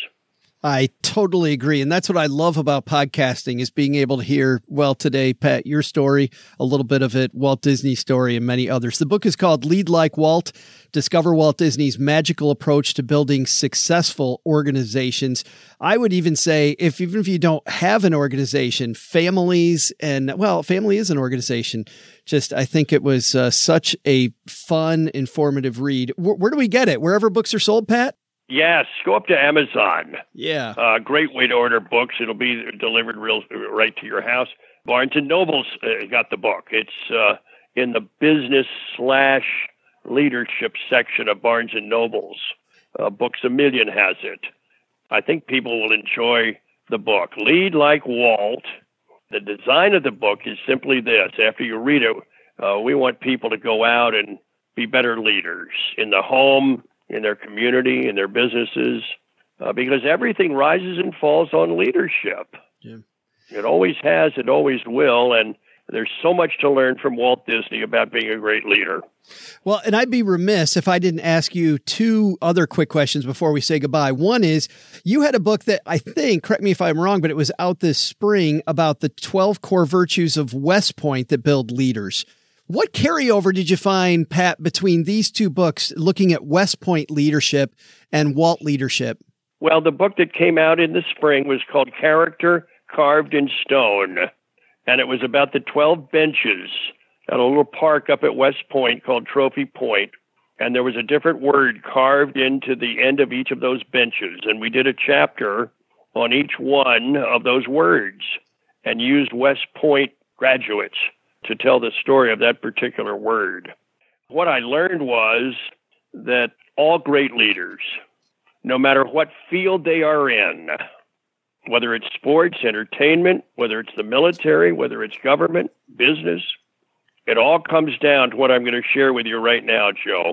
I totally agree. And that's what I love about podcasting, is being able to hear, well, today, Pat, your story, a little bit of it, Walt Disney's story, and many others. The book is called Lead Like Walt, Discover Walt Disney's Magical Approach to Building Successful Organizations. I would even say, if even if you don't have an organization, families and, well, family is an organization. Just, I think it was uh, such a fun, informative read. W- where do we get it? Wherever books are sold, Pat? Yes, go up to Amazon. Yeah. Uh, great way to order books. It'll be delivered real right to your house. Barnes and Noble's uh, got the book. It's uh, in the business slash leadership section of Barnes and Noble's. Uh, Books A Million has it. I think people will enjoy the book. Lead Like Walt. The design of the book is simply this. After you read it, uh, we want people to go out and be better leaders in the home, in their community, in their businesses, uh, because everything rises and falls on leadership. Yeah. It always has, it always will, and there's so much to learn from Walt Disney about being a great leader. Well, and I'd be remiss if I didn't ask you two other quick questions before we say goodbye. One is, you had a book that I think, correct me if I'm wrong, but it was out this spring about the twelve core virtues of West Point that build leaders. What carryover did you find, Pat, between these two books, looking at West Point leadership and Walt leadership? Well, the book that came out in the spring was called Character Carved in Stone, and it was about the twelve benches at a little park up at West Point called Trophy Point, and there was a different word carved into the end of each of those benches, and we did a chapter on each one of those words and used West Point graduates to tell the story of that particular word. What I learned was that all great leaders, no matter what field they are in, whether it's sports, entertainment, whether it's the military, whether it's government, business, it all comes down to what I'm going to share with you right now, Joe.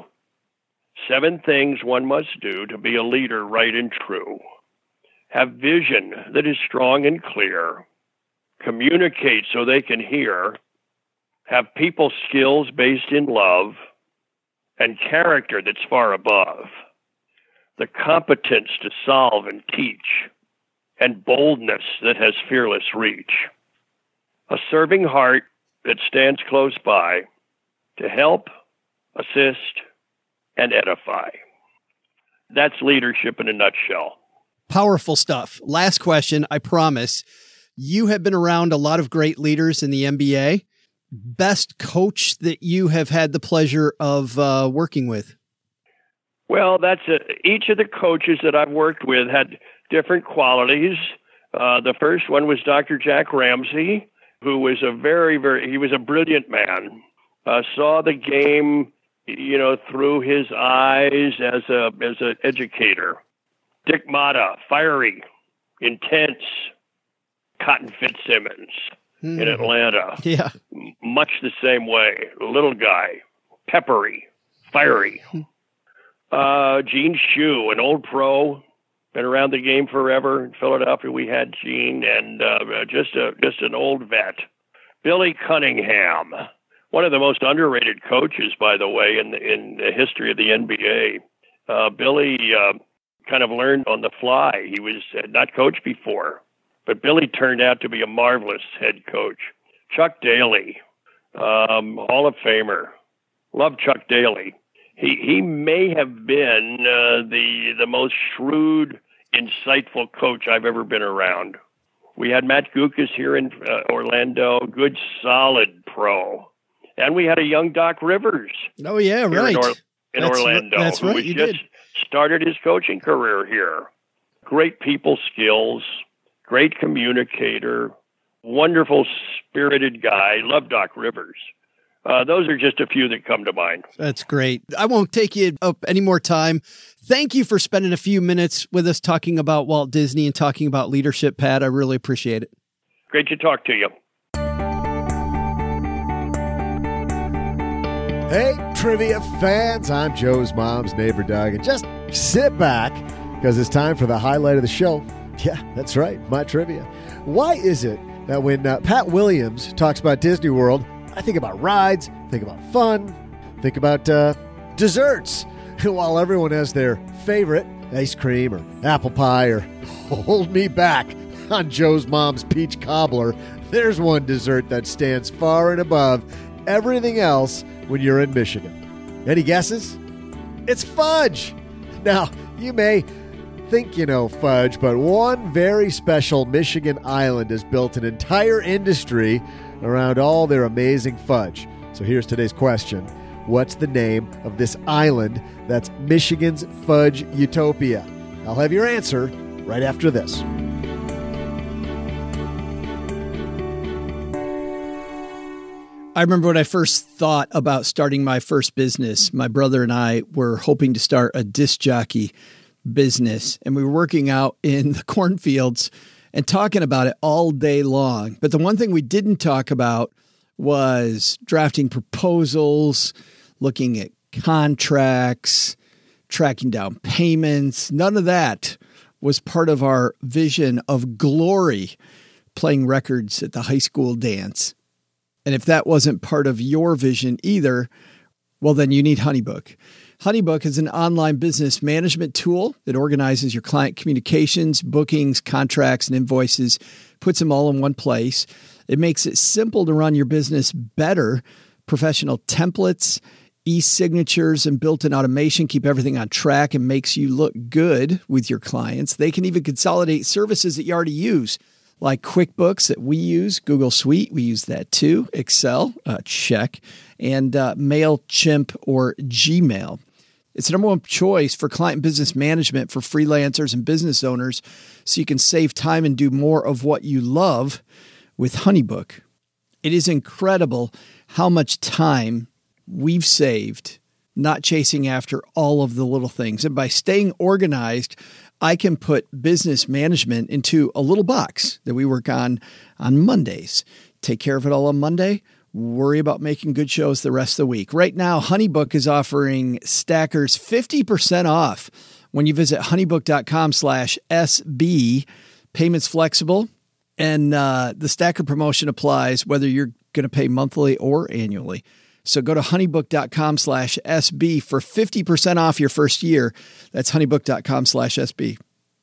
Seven things one must do to be a leader right and true. Have vision that is strong and clear. Communicate so they can hear. Have people skills based in love, and character that's far above. The competence to solve and teach, and boldness that has fearless reach. A serving heart that stands close by to help, assist, and edify. That's leadership in a nutshell. Powerful stuff. Last question, I promise. You have been around a lot of great leaders in the N B A. Best coach that you have had the pleasure of uh, working with? Well, that's a, each of the coaches that I've worked with had different qualities. Uh, the first one was Doctor Jack Ramsey, who was a very, very, he was a brilliant man. Uh, saw the game, you know, through his eyes as a as an educator. Dick Motta, fiery, intense. Cotton Fitzsimmons mm. in Atlanta. Yeah. Much the same way. Little guy, peppery, fiery. Uh, Gene Shue, an old pro, been around the game forever. In Philadelphia, we had Gene, and uh, just a just an old vet. Billy Cunningham, one of the most underrated coaches, by the way, in the, in the history of the N B A. Uh, Billy uh, kind of learned on the fly. He was had not coached before. But Billy turned out to be a marvelous head coach. Chuck Daly, um, Hall of Famer. Love Chuck Daly. He he may have been uh, the the most shrewd, insightful coach I've ever been around. We had Matt Gukas here in uh, Orlando, good, solid pro. And we had a young Doc Rivers. Oh, yeah, right. In, or- in that's Orlando. R- that's right, who you just did. started his coaching career here. Great people skills, great communicator, wonderful spirited guy. Love Doc Rivers. Uh, those are just a few that come to mind. That's great. I won't take you up any more time. Thank you for spending a few minutes with us talking about Walt Disney and talking about leadership, Pat. I really appreciate it. Great to talk to you. Hey, trivia fans, I'm Joe's mom's neighbor, Doug, and just sit back because it's time for the highlight of the show. Yeah, that's right, my trivia. Why is it that when uh, Pat Williams talks about Disney World, I think about rides, think about fun, think about uh, desserts, while everyone has their favorite ice cream or apple pie or hold me back on Joe's mom's peach cobbler, there's one dessert that stands far and above everything else when you're in Michigan. Any guesses? It's fudge. Now, you may think you know fudge, but one very special Michigan island has built an entire industry around all their amazing fudge. So here's today's question. What's the name of this island that's Michigan's fudge utopia? I'll have your answer right after this. I remember when I first thought about starting my first business, my brother and I were hoping to start a disc jockey business, and we were working out in the cornfields and talking about it all day long. But the one thing we didn't talk about was drafting proposals, looking at contracts, tracking down payments. None of that was part of our vision of glory, playing records at the high school dance. And if that wasn't part of your vision either, well, then you need HoneyBook. HoneyBook is an online business management tool that organizes your client communications, bookings, contracts, and invoices, puts them all in one place. It makes it simple to run your business better. Professional templates, e-signatures, and built-in automation keep everything on track and makes you look good with your clients. They can even consolidate services that you already use, like QuickBooks that we use, Google Suite, we use that too, Excel, uh, check, and uh, MailChimp or Gmail. It's the number one choice for client business management for freelancers and business owners, so you can save time and do more of what you love with HoneyBook. It is incredible how much time we've saved not chasing after all of the little things. And by staying organized, I can put business management into a little box that we work on on Mondays. Take care of it all on Monday. Worry about making good shows the rest of the week. Right now, HoneyBook is offering stackers fifty percent off when you visit honeybook.com slash SB. Payments flexible, and uh, the stacker promotion applies whether you're going to pay monthly or annually. So go to honeybook.com slash SB for fifty percent off your first year. That's honeybook.com slash SB.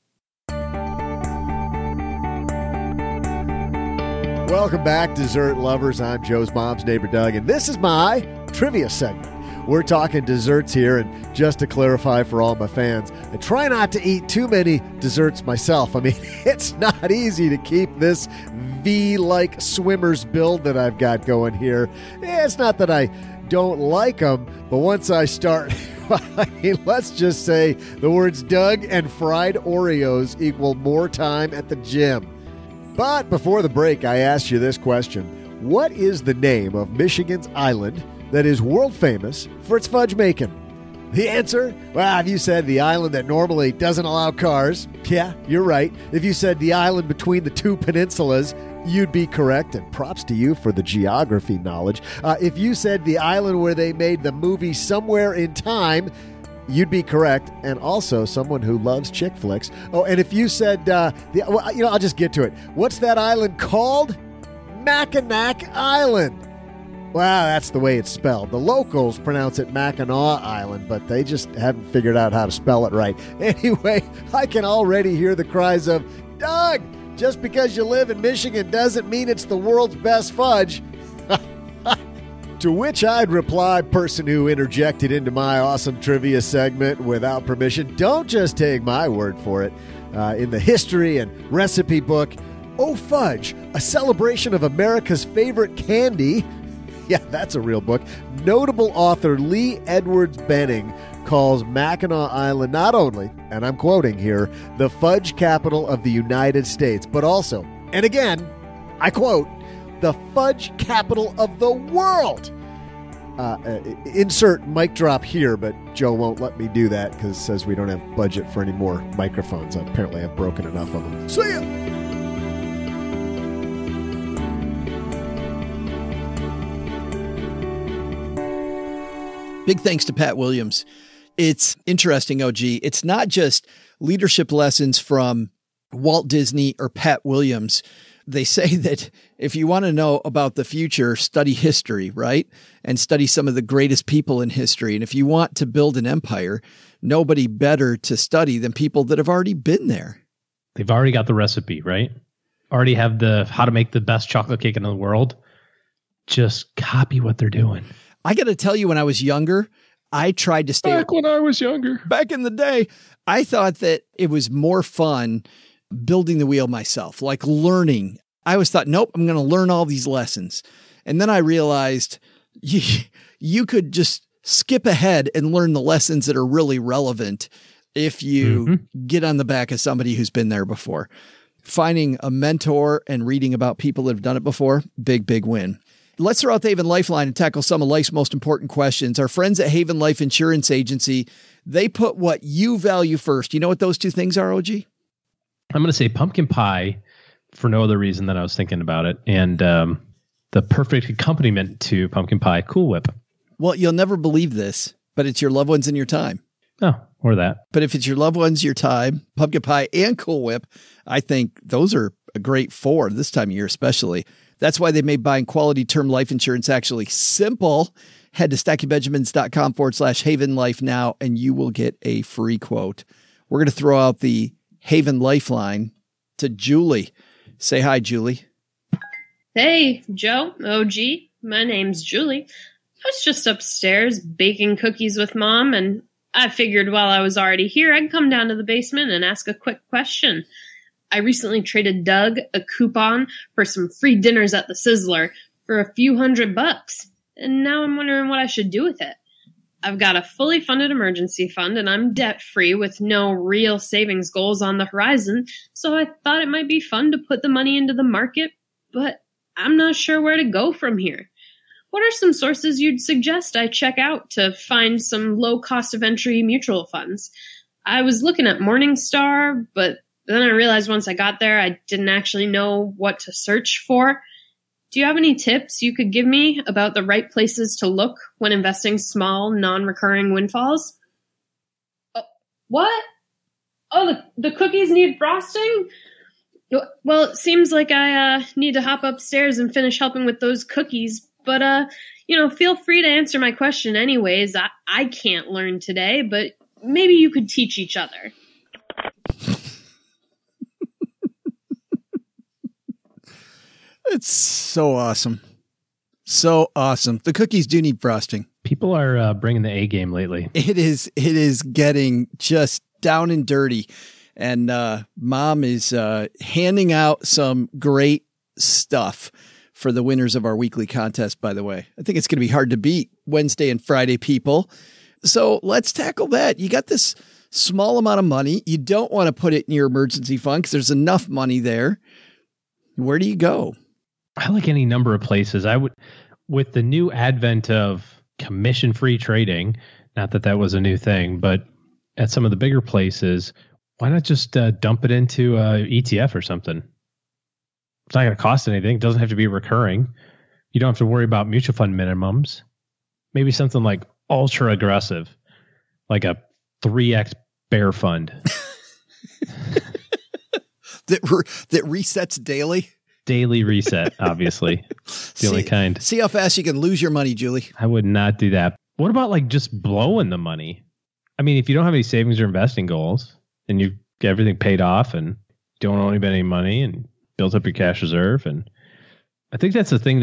Welcome back, dessert lovers. I'm Joe's mom's neighbor, Doug, and this is my trivia segment. We're talking desserts here, and just to clarify for all my fans, I try not to eat too many desserts myself. I mean, it's not easy to keep this V-like swimmer's build that I've got going here. It's not that I don't like them, but once I start, I mean, let's just say the words Doug and fried Oreos equal more time at the gym. But before the break, I asked you this question. What is the name of Michigan's island that is world famous for its fudge making? The answer? Well, if you said the island that normally doesn't allow cars, yeah, you're right. If you said the island between the two peninsulas, you'd be correct, and props to you for the geography knowledge. Uh, if you said the island where they made the movie Somewhere in Time, you'd be correct, and also someone who loves chick flicks. Oh, and if you said, uh, the, well, you know, I'll just get to it. What's that island called? Mackinac Island. Well, that's the way it's spelled. The locals pronounce it Mackinac Island, but they just haven't figured out how to spell it right. Anyway, I can already hear the cries of, Doug, just because you live in Michigan doesn't mean it's the world's best fudge. To which I'd reply, person who interjected into my awesome trivia segment without permission, don't just take my word for it. Uh, in the history and recipe book, Oh Fudge, a celebration of America's favorite candy. Yeah, that's a real book. Notable author Lee Edwards Benning calls Mackinac Island not only, and I'm quoting here, the fudge capital of the United States, but also, and again, I quote, the fudge capital of the world. Uh, uh, insert mic drop here, but Joe won't let me do that because it says we don't have budget for any more microphones. Apparently I've broken enough of them. See ya! Big thanks to Pat Williams. It's interesting, O G. It's not just leadership lessons from Walt Disney or Pat Williams. They say that if you want to know about the future, study history, right? And study some of the greatest people in history. And if you want to build an empire, nobody better to study than people that have already been there. They've already got the recipe, right? Already have the how to make the best chocolate cake in the world. Just copy what they're doing. I got to tell you, when I was younger, I tried to stay. Back when I was younger. Back in the day, I thought that it was more fun building the wheel myself, like learning. I always thought, nope, I'm going to learn all these lessons. And then I realized you, you could just skip ahead and learn the lessons that are really relevant if you mm-hmm. get on the back of somebody who's been there before. Finding a mentor and reading about people that have done it before, big, big win. Let's throw out the Haven Lifeline and tackle some of life's most important questions. Our friends at Haven Life Insurance Agency, they put what you value first. You know what those two things are, O G? I'm going to say pumpkin pie for no other reason than I was thinking about it. And um, the perfect accompaniment to pumpkin pie, Cool Whip. Well, you'll never believe this, but it's your loved ones and your time. Oh, or that. But if it's your loved ones, your time, pumpkin pie and Cool Whip, I think those are a great four this time of year especially. That's why they made buying quality term life insurance actually simple. Head to stackingbenjamins.com forward slash Haven Life now, and you will get a free quote. We're going to throw out the Haven Lifeline to Julie. Say hi, Julie. Hey, Joe, O G. My name's Julie. I was just upstairs baking cookies with Mom, and I figured while I was already here, I'd come down to the basement and ask a quick question. I recently traded Doug a coupon for some free dinners at the Sizzler for a few hundred bucks, and now I'm wondering what I should do with it. I've got a fully funded emergency fund, and I'm debt-free with no real savings goals on the horizon, so I thought it might be fun to put the money into the market, but I'm not sure where to go from here. What are some sources you'd suggest I check out to find some low-cost of entry mutual funds? I was looking at Morningstar, but then I realized once I got there, I didn't actually know what to search for. Do you have any tips you could give me about the right places to look when investing small, non-recurring windfalls? Uh, what? Oh, the, the cookies need frosting? Well, it seems like I uh, need to hop upstairs and finish helping with those cookies. But, uh, you know, feel free to answer my question anyways. I, I can't learn today, but maybe you could teach each other. It's so awesome. So awesome. The cookies do need frosting. People are uh, bringing the A game lately. It is, it is getting just down and dirty. And uh, Mom is uh, handing out some great stuff for the winners of our weekly contest, by the way. I think it's going to be hard to beat Wednesday and Friday people. So let's tackle that. You got this small amount of money. You don't want to put it in your emergency fund because there's enough money there. Where do you go? I like any number of places. I would, with the new advent of commission-free trading, not that that was a new thing, but at some of the bigger places, why not just uh, dump it into a E T F or something? It's not going to cost anything. It doesn't have to be recurring. You don't have to worry about mutual fund minimums. Maybe something like ultra aggressive, like a three X bear fund. that re- that resets daily? Daily reset, obviously. The see, only kind. See how fast you can lose your money, Julie. I would not do that. What about like just blowing the money? I mean, if you don't have any savings or investing goals and you get everything paid off and don't owe anybody any money and built up your cash reserve. And I think that's the thing that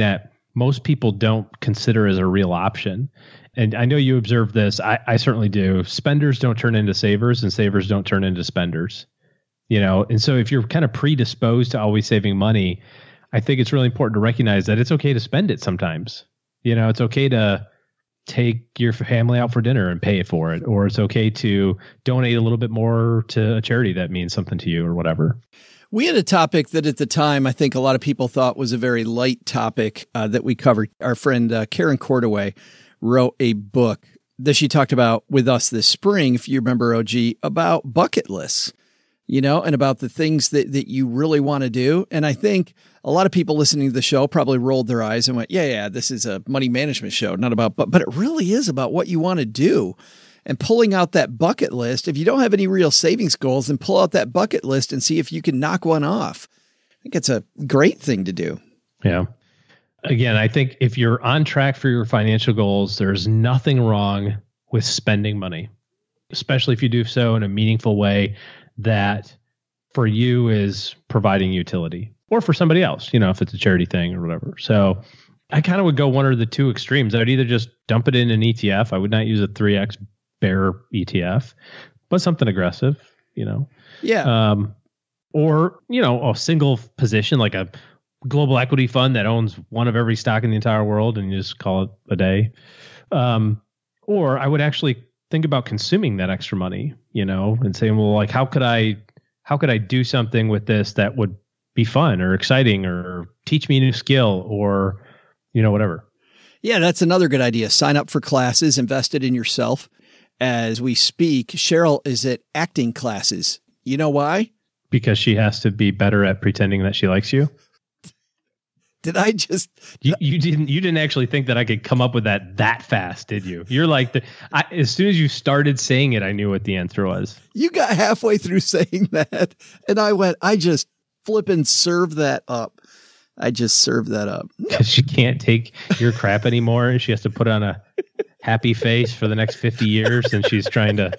most people don't consider as a real option. And I know you observe this. I, I certainly do. Spenders don't turn into savers, and savers don't turn into spenders. You know, and so if you're kind of predisposed to always saving money, I think it's really important to recognize that it's okay to spend it sometimes. You know, it's okay to take your family out for dinner and pay for it, or it's okay to donate a little bit more to a charity that means something to you or whatever. We had a topic that at the time, I think a lot of people thought was a very light topic uh, that we covered. Our friend uh, Karen Cordaway wrote a book that she talked about with us this spring, if you remember, O G, about bucket lists, you know, and about the things that, that you really want to do. And I think a lot of people listening to the show probably rolled their eyes and went, yeah, yeah, this is a money management show, not about, but, but it really is about what you want to do. And pulling out that bucket list, if you don't have any real savings goals, then pull out that bucket list and see if you can knock one off. I think it's a great thing to do. Yeah. Again, I think if you're on track for your financial goals, there's nothing wrong with spending money, especially if you do so in a meaningful way that for you is providing utility, or for somebody else, you know, if it's a charity thing or whatever. So I kind of would go one or the two extremes. I'd either just dump it in an E T F. I would not use a three X bear E T F, but something aggressive, you know? Yeah. Um, or, you know, a single position, like a global equity fund that owns one of every stock in the entire world, and you just call it a day. Um, or I would actually think about consuming that extra money, you know, and saying, well, like, how could I, how could I do something with this that would be fun or exciting or teach me a new skill or, you know, whatever. Yeah, that's another good idea. Sign up for classes, invest it in yourself. As we speak, Cheryl is at acting classes. You know why? Because she has to be better at pretending that she likes you. Did I just? You, you didn't. You didn't actually think that I could come up with that that fast, did you? You're like the. I, as soon as you started saying it, I knew what the answer was. You got halfway through saying that, and I went. I just flippin' served that up. I just served that up because she can't take your crap anymore. She has to put on a happy face for the next fifty years, and she's trying to.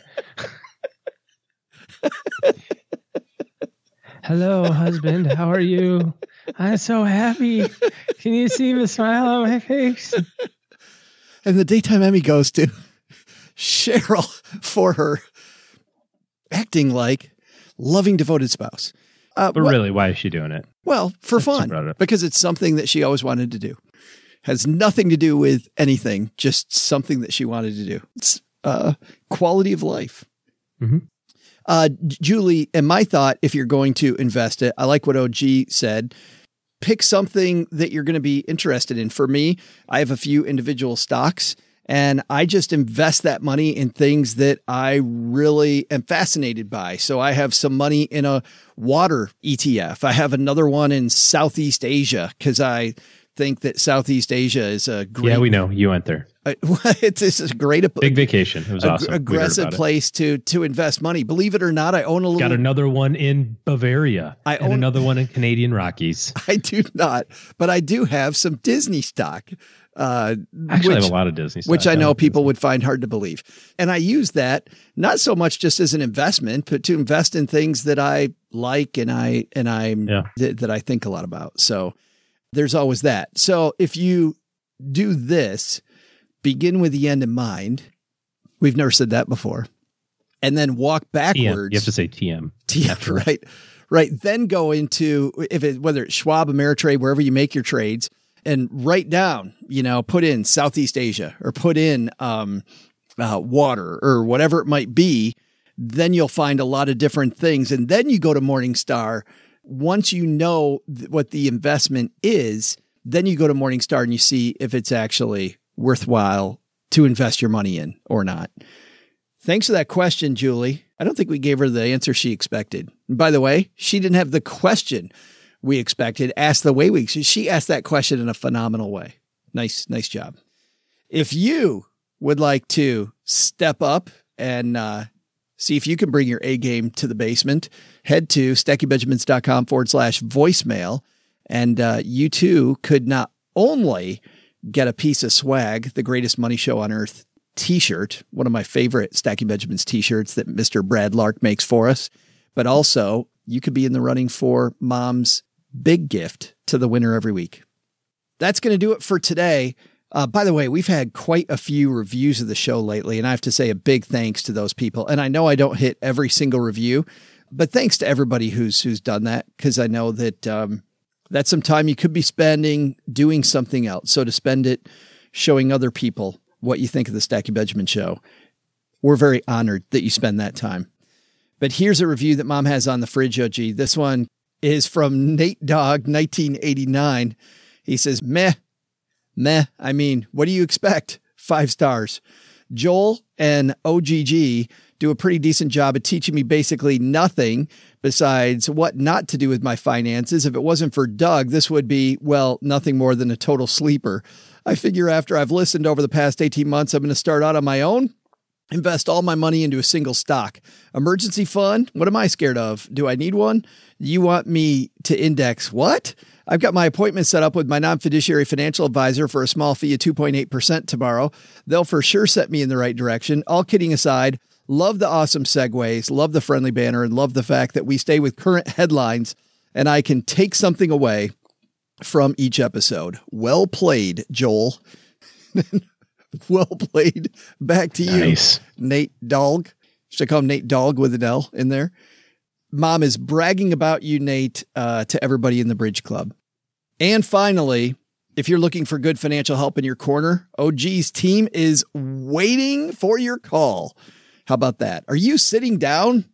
Hello, husband. How are you? I'm so happy. Can you see the smile on my face? And the daytime Emmy goes to Cheryl for her acting like loving, devoted spouse. Uh, but what, really, why is she doing it? Well, for fun, it. because it's something that she always wanted to do. Has nothing to do with anything, just something that she wanted to do. It's uh, quality of life. Mm-hmm. Uh, Julie, and my thought, if you're going to invest it, I like what O G said, pick something that you're going to be interested in. For me, I have a few individual stocks, and I just invest that money in things that I really am fascinated by. So I have some money in a water E T F. I have another one in Southeast Asia because I think that Southeast Asia is a great. Yeah, we know you went there. Uh, it's, it's a great big vacation. It was ag- awesome. Aggressive place it. to to invest money. Believe it or not, I own a little. Got another one in Bavaria. I and own another one in Canadian Rockies. I do not, but I do have some Disney stock. Uh, Actually, which, I have a lot of Disney stock, which I know I people Disney. would find hard to believe. And I use that not so much just as an investment, but to invest in things that I like and I and I'm yeah. th- that I think a lot about. So there's always that. So if you do this, begin with the end in mind. We've never said that before. And then walk backwards. T M. You have to say T M. T M, right. Right. Then go into, if it, whether it's Schwab, Ameritrade, wherever you make your trades, and write down, you know, put in Southeast Asia or put in um, uh, water or whatever it might be. Then you'll find a lot of different things. And then you go to Morningstar. Once you know th- what the investment is, then you go to Morningstar and you see if it's actually worthwhile to invest your money in or not. Thanks for that question, Julie. I don't think we gave her the answer she expected. And by the way, she didn't have the question we expected asked the way we, she asked that question in a phenomenal way. Nice, nice job. If you would like to step up and uh, see if you can bring your A game to the basement, head to stackybenjamins.com forward slash voicemail. And uh, you too could not only get a piece of swag, the greatest money show on earth t-shirt, one of my favorite Stacking Benjamins t-shirts that Mister Brad Lark makes for us, but also you could be in the running for Mom's big gift to the winner every week. that's going to do it for today. Uh, by the way, we've had quite a few reviews of the show lately, and I have to say a big thanks to those people. And I know I don't hit every single review, but thanks to everybody who's who's done that, because I know that um, that's some time you could be spending doing something else. So to spend it showing other people what you think of the Stacking Benjamin Show, we're very honored that you spend that time. But here's a review that Mom has on the fridge, O G. This one is from Nate Dogg, nineteen eighty-nine. He says, meh. Meh. I mean, what do you expect? Five stars. Joel and O G G do a pretty decent job of teaching me basically nothing besides what not to do with my finances. If it wasn't for Doug, this would be, well, nothing more than a total sleeper. I figure after I've listened over the past eighteen months, I'm going to start out on my own, invest all my money into a single stock. Emergency fund? What am I scared of? Do I need one? You want me to index what? I've got my appointment set up with my non-fiduciary financial advisor for a small fee of two point eight percent tomorrow. They'll for sure set me in the right direction. All kidding aside, love the awesome segues, love the friendly banner, and love the fact that we stay with current headlines and I can take something away from each episode. Well played, Joel. Well played. Back to you, nice. Nate Dogg. Should I call him Nate Dogg with an L in there? Mom is bragging about you, Nate, uh, to everybody in the Bridge Club. And finally, if you're looking for good financial help in your corner, O G's team is waiting for your call. How about that? Are you sitting down?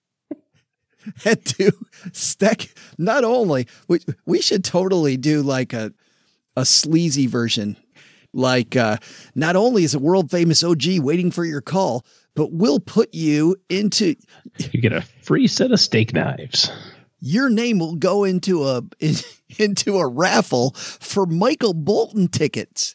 Head to Stack. Not only, we, we should totally do like a, a sleazy version. Like, uh, not only is a world famous O G waiting for your call, but we'll put you into. You get a free set of steak knives. Your name will go into a in, into a raffle for Michael Bolton tickets.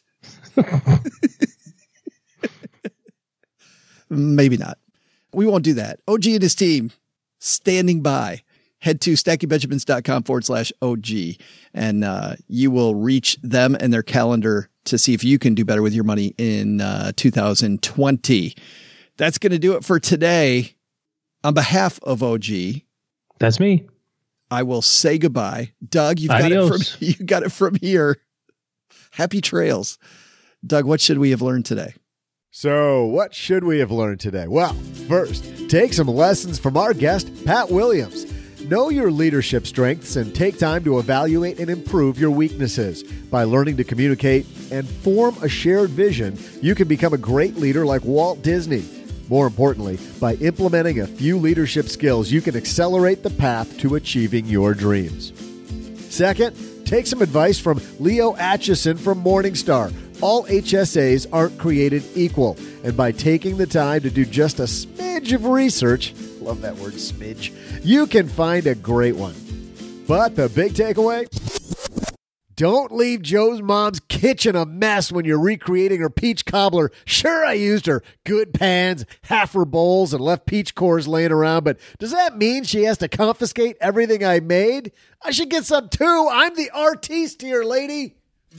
Maybe not. We won't do that. O G and his team standing by. Head to stackingbenjamins.com forward slash OG, and uh, you will reach them and their calendar to see if you can do better with your money in uh, two thousand twenty. That's going to do it for today. On behalf of O G, that's me. I will say goodbye. Doug, you've got Adios. it from you got it from here. Happy trails. Doug, what should we have learned today? So, what should we have learned today? Well, first, take some lessons from our guest, Pat Williams. Know your leadership strengths and take time to evaluate and improve your weaknesses. By learning to communicate and form a shared vision, you can become a great leader like Walt Disney. More importantly, by implementing a few leadership skills, you can accelerate the path to achieving your dreams. Second, take some advice from Leo Atchison from Morningstar. All H S As aren't created equal, and by taking the time to do just a smidge of research, love that word smidge, you can find a great one. But the big takeaway? Don't leave Joe's mom's kitchen a mess when you're recreating her peach cobbler. Sure, I used her good pans, half her bowls, and left peach cores laying around, but does that mean she has to confiscate everything I made? I should get some too. I'm the artiste here, lady.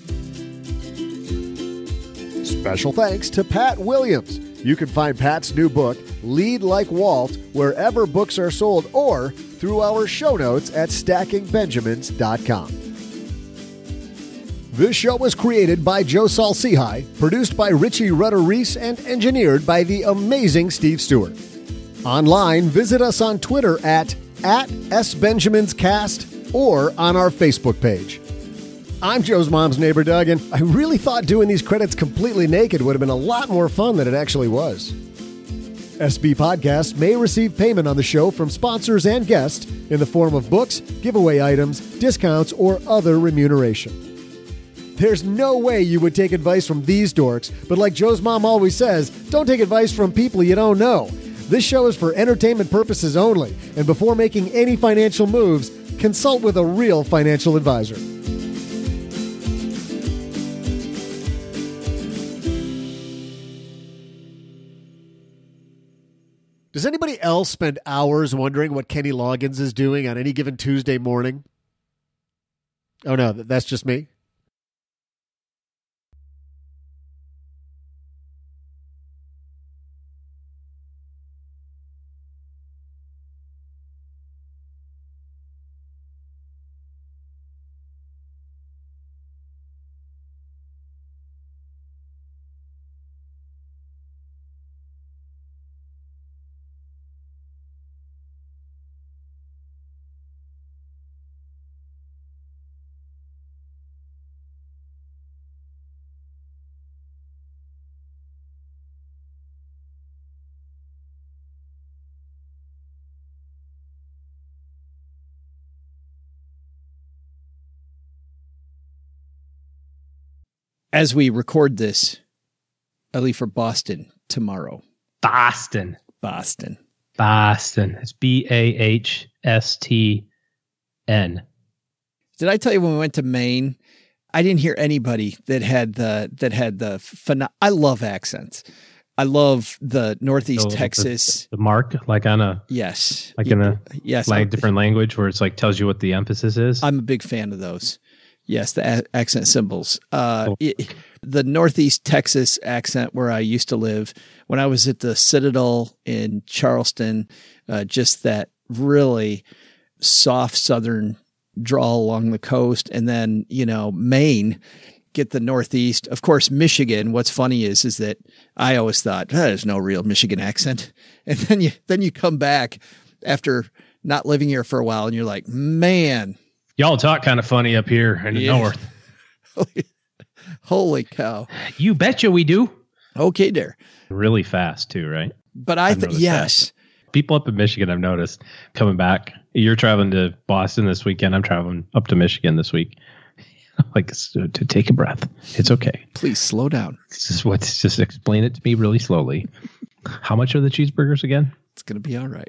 Special thanks to Pat Williams. You can find Pat's new book, Lead Like Walt, wherever books are sold or through our show notes at stacking benjamins dot com. This show was created by Joe Saul-Sehy, produced by Richie Rutter-Reese, and engineered by the amazing Steve Stewart. Online, visit us on Twitter at, at SBenjaminsCast or on our Facebook page. I'm Joe's mom's neighbor, Doug, and I really thought doing these credits completely naked would have been a lot more fun than it actually was. S B Podcasts may receive payment on the show from sponsors and guests in the form of books, giveaway items, discounts, or other remuneration. There's no way you would take advice from these dorks, but like Joe's mom always says, don't take advice from people you don't know. This show is for entertainment purposes only, and before making any financial moves, consult with a real financial advisor. Does anybody else spend hours wondering what Kenny Loggins is doing on any given Tuesday morning? Oh no, that's just me. As we record this, I leave for Boston tomorrow. Boston. Boston. Boston. It's B A H S T N. Did I tell you when we went to Maine, I didn't hear anybody that had the that had the phen- I love accents. I love the Northeast So Texas. The, the mark, like on a Yes. like in a yes, like I'm- different language where it's like tells you what the emphasis is. I'm a big fan of those. Yes, the a- accent symbols. Uh, Cool. it- the Northeast Texas accent where I used to live when I was at the Citadel in Charleston, uh, just that really soft Southern drawl along the coast. And then, you know, Maine, get the Northeast. Of course, Michigan. What's funny is, is that I always thought oh, there's no real Michigan accent. And then you, then you come back after not living here for a while and you're like, man, Y'all talk kind of funny up here in the Yeah. north. holy cow. You betcha we do. Okay, there. Really fast too, right? But I I've think, noticed yes. People up in Michigan, I've noticed coming back. You're traveling to Boston this weekend. I'm traveling up to Michigan this week. Like so to take a breath. It's okay. Please slow down. This is what. Just explain it to me really slowly. How much are the cheeseburgers again? It's going to be all right.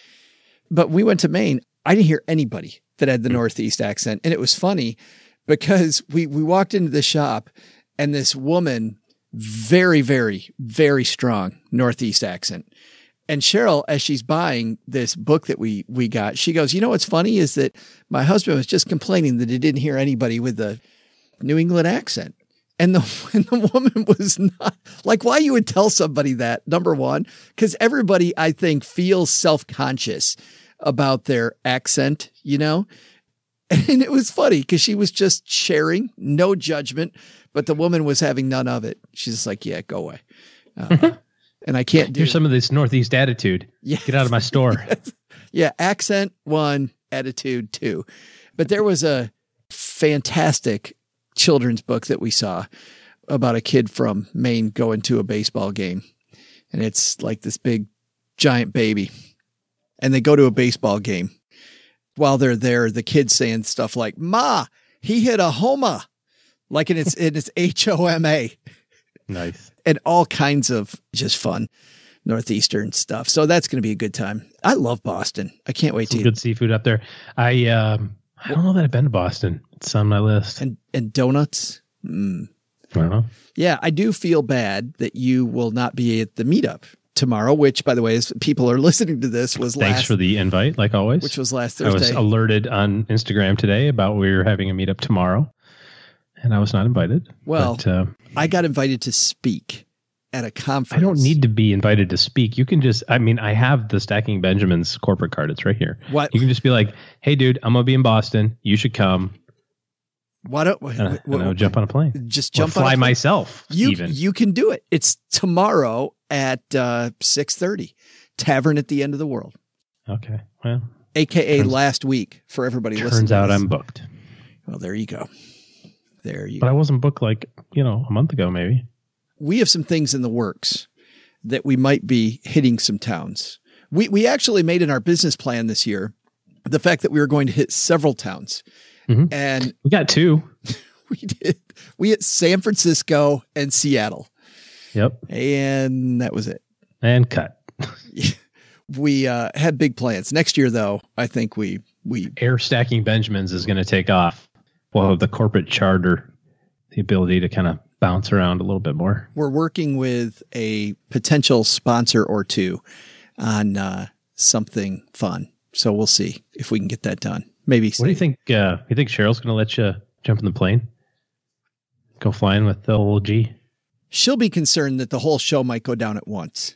But we went to Maine. I didn't hear anybody that had the Northeast accent. And it was funny because we, we walked into the shop and this woman, very, very, very strong Northeast accent. And Cheryl, as she's buying this book that we, we got, she goes, you know, what's funny is that my husband was just complaining that he didn't hear anybody with the New England accent. And the, and the woman was not like, why you would tell somebody that, number one, because everybody, I think, feels self-conscious about their accent, you know? And it was funny because she was just sharing, no judgment, but the woman was having none of it. She's just like, yeah, go away. Uh, and I can't do Here's some of this Northeast attitude. Yes. Get out of my store. Yes. Yeah, accent one, attitude two. But there was a fantastic children's book that we saw about a kid from Maine going to a baseball game. And it's like this big giant baby. And they go to a baseball game. While they're there, the kid's saying stuff like, Ma, he hit a homa. Like in its, in its H O M A. Nice. And all kinds of just fun Northeastern stuff. So that's going to be a good time. I love Boston. I can't wait Some to good seafood up there. I um I don't know that I've been to Boston. It's on my list. And and donuts. Mm. I don't know. Yeah, I do feel bad that you will not be at the meetup tomorrow, which, by the way, as people are listening to this, was Thanks last, for the invite, like always. which was last I was Thursday. alerted on Instagram today about we were having a meetup tomorrow, and I was not invited. Well, but, uh, I got invited to speak at a conference. I don't need to be invited to speak. You can just, I mean, I have the Stacking Benjamins corporate card. It's right here. What? You can just be like, hey, dude, I'm going to be in Boston. You should come. Why don't And, I- and I'll jump on a plane. just Or jump on a fly plane. myself, You even. you can do it. It's tomorrow at uh, six thirty. Tavern at the End of the World, Okay. Well, A K A Turns- last week for everybody listening. turns to out this. I'm booked. Well, there you go. There you But go. I wasn't booked like, you know, a month ago, maybe. We have some things in the works that we might be hitting some towns. We we actually made in our business plan this year the fact that we were going to hit several towns. Mhm. And We got two. we did. We hit San Francisco and Seattle. Yep. And that was it. And cut. We uh, had big plans. Next year, though, I think we we Air Stacking Benjamins is going to take off. We'll have the corporate charter, the ability to kind of bounce around a little bit more. we're working with a potential sponsor or two on uh, something fun. So we'll see if we can get that done. Maybe. What do you think? Uh, you think Cheryl's going to let you jump in the plane? Go flying with the old G? She'll be concerned that the whole show might go down at once.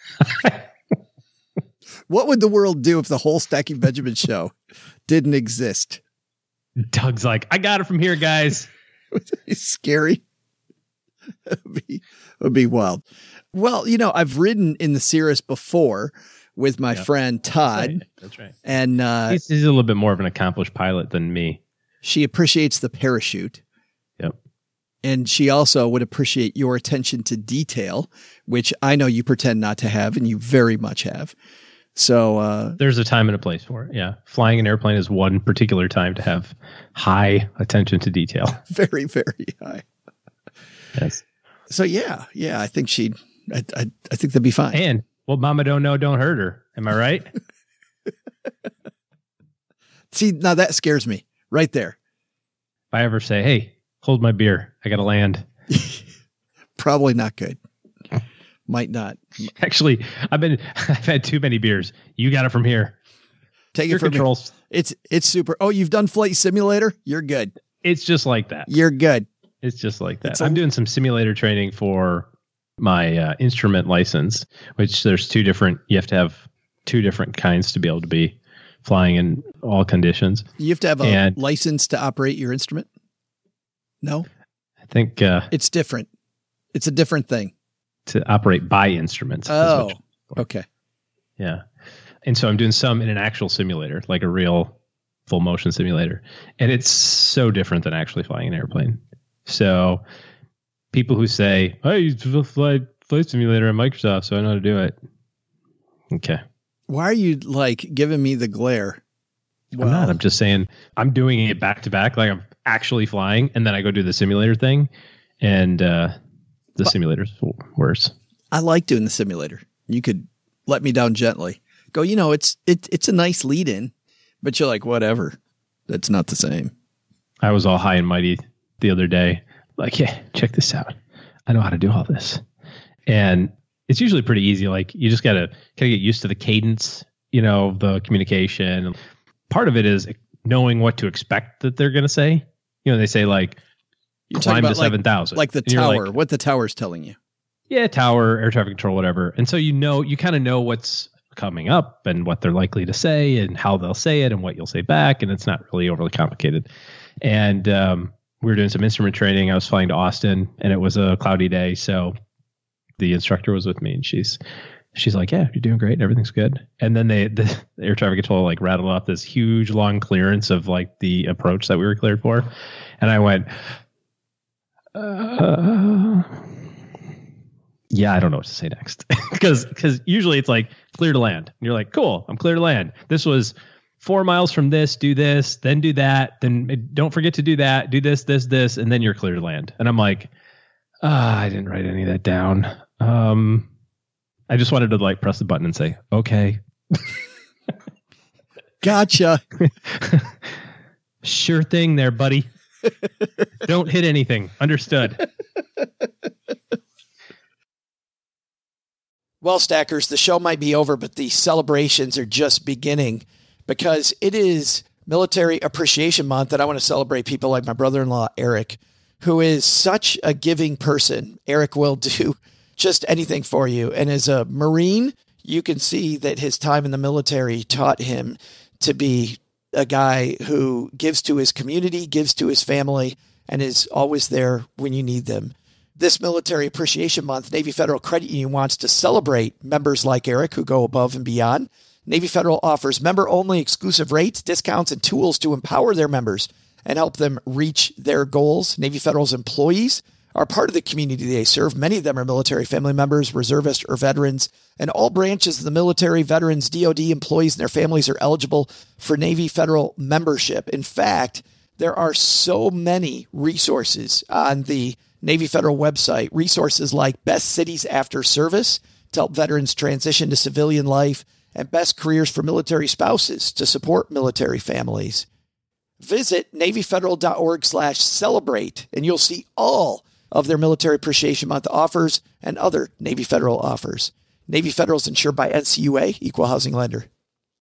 What would the world do if the whole Stacking Benjamin show didn't exist? Doug's like, I got it from here, guys. It's scary. It would be, it would be wild. Well, you know, I've ridden in the Cirrus before with my Yep. friend Todd. That's right. That's right. And uh, He's, he's a little bit more of an accomplished pilot than me. she appreciates the parachute. Yep. And she also would appreciate your attention to detail, which I know you pretend not to have, and you very much have. So, uh, There's a time and a place for it. Yeah. Flying an airplane is one particular time to have high attention to detail. very, very high. Yes. So yeah, yeah, I think she'd, I, I, I think that'd be fine. And well, mama don't know, don't hurt her. Am I right? See, now that scares me right there. If I ever say, hey, hold my beer, I got to land. Probably not good. Might not. Actually, I've been, I've had too many beers. You got it from here. Take Your it from controls. me. It's, it's super. Oh, you've done Flight Simulator? You're good. It's just like that. You're good. It's just like that. It's a- I'm doing some simulator training for my uh, instrument license, which there's two different, you have to have two different kinds to be able to be flying in all conditions. You have to have a and license to operate your instrument? No? I think uh, it's different. It's a different thing. To operate by instruments. Oh, okay. Yeah. And so I'm doing some in an actual simulator, like a real full motion simulator. And it's so different than actually flying an airplane. So people who say, I used to fly flight simulator on Microsoft, so I know how to do it. Okay. Why are you like giving me the glare? Well, I'm not. I'm just saying I'm doing it back to back. Like I'm actually flying and then I go do the simulator thing. And uh, the but, simulator's worse. I like doing the simulator. You could let me down gently. Go, you know, it's it, it's a nice lead in, but you're like, whatever. That's not the same. I was all high and mighty the other day. Like, yeah, check this out. I know how to do all this. And it's usually pretty easy. Like you just got to kind of get used to the cadence, you know, the communication. Part of it is knowing what to expect that they're going to say. You know, they say like, You're climb to like, seven thousand. Like the tower, like, what the tower's telling you. Yeah, tower, air traffic control, whatever. And so you know, you kind of know what's coming up and what they're likely to say and how they'll say it and what you'll say back. And it's not really overly complicated. And um, we were doing some instrument training. I was flying to Austin and it was a cloudy day. So the instructor was with me and she's she's like, yeah, you're doing great. Everything's good. And then they, the, the air traffic control like rattled off this huge long clearance of like the approach that we were cleared for. And I went, uh, yeah, I don't know what to say next. Because because usually it's like clear to land. And you're like, cool, I'm clear to land. This was four miles from this, do this, then do that. Then don't forget to do that, do this, this, this, and then you're clear to land. And I'm like, ah, I didn't write any of that down. Um, I just wanted to like press the button and say, okay. Gotcha. Sure thing there, buddy. Don't hit anything. Understood. Well, Stackers, the show might be over, but the celebrations are just beginning because it is Military Appreciation Month, and I want to celebrate people like my brother-in-law, Eric, who is such a giving person. Eric will do just anything for you. And as a Marine, you can see that his time in the military taught him to be a guy who gives to his community, gives to his family, and is always there when you need them. This Military Appreciation Month, Navy Federal Credit Union wants to celebrate members like Eric who go above and beyond. Navy Federal offers member-only exclusive rates, discounts, and tools to empower their members and help them reach their goals. Navy Federal's employees are part of the community they serve. Many of them are military family members, reservists, or veterans, and all branches of the military, veterans, D O D employees, and their families are eligible for Navy Federal membership. In fact, there are so many resources on the Navy Federal website, resources like Best Cities After Service to help veterans transition to civilian life, and Best Careers for Military Spouses to support military families. Visit NavyFederal.org slash celebrate, and you'll see all of their Military Appreciation Month offers and other Navy Federal offers. Navy Federal is insured by N C U A, Equal Housing Lender.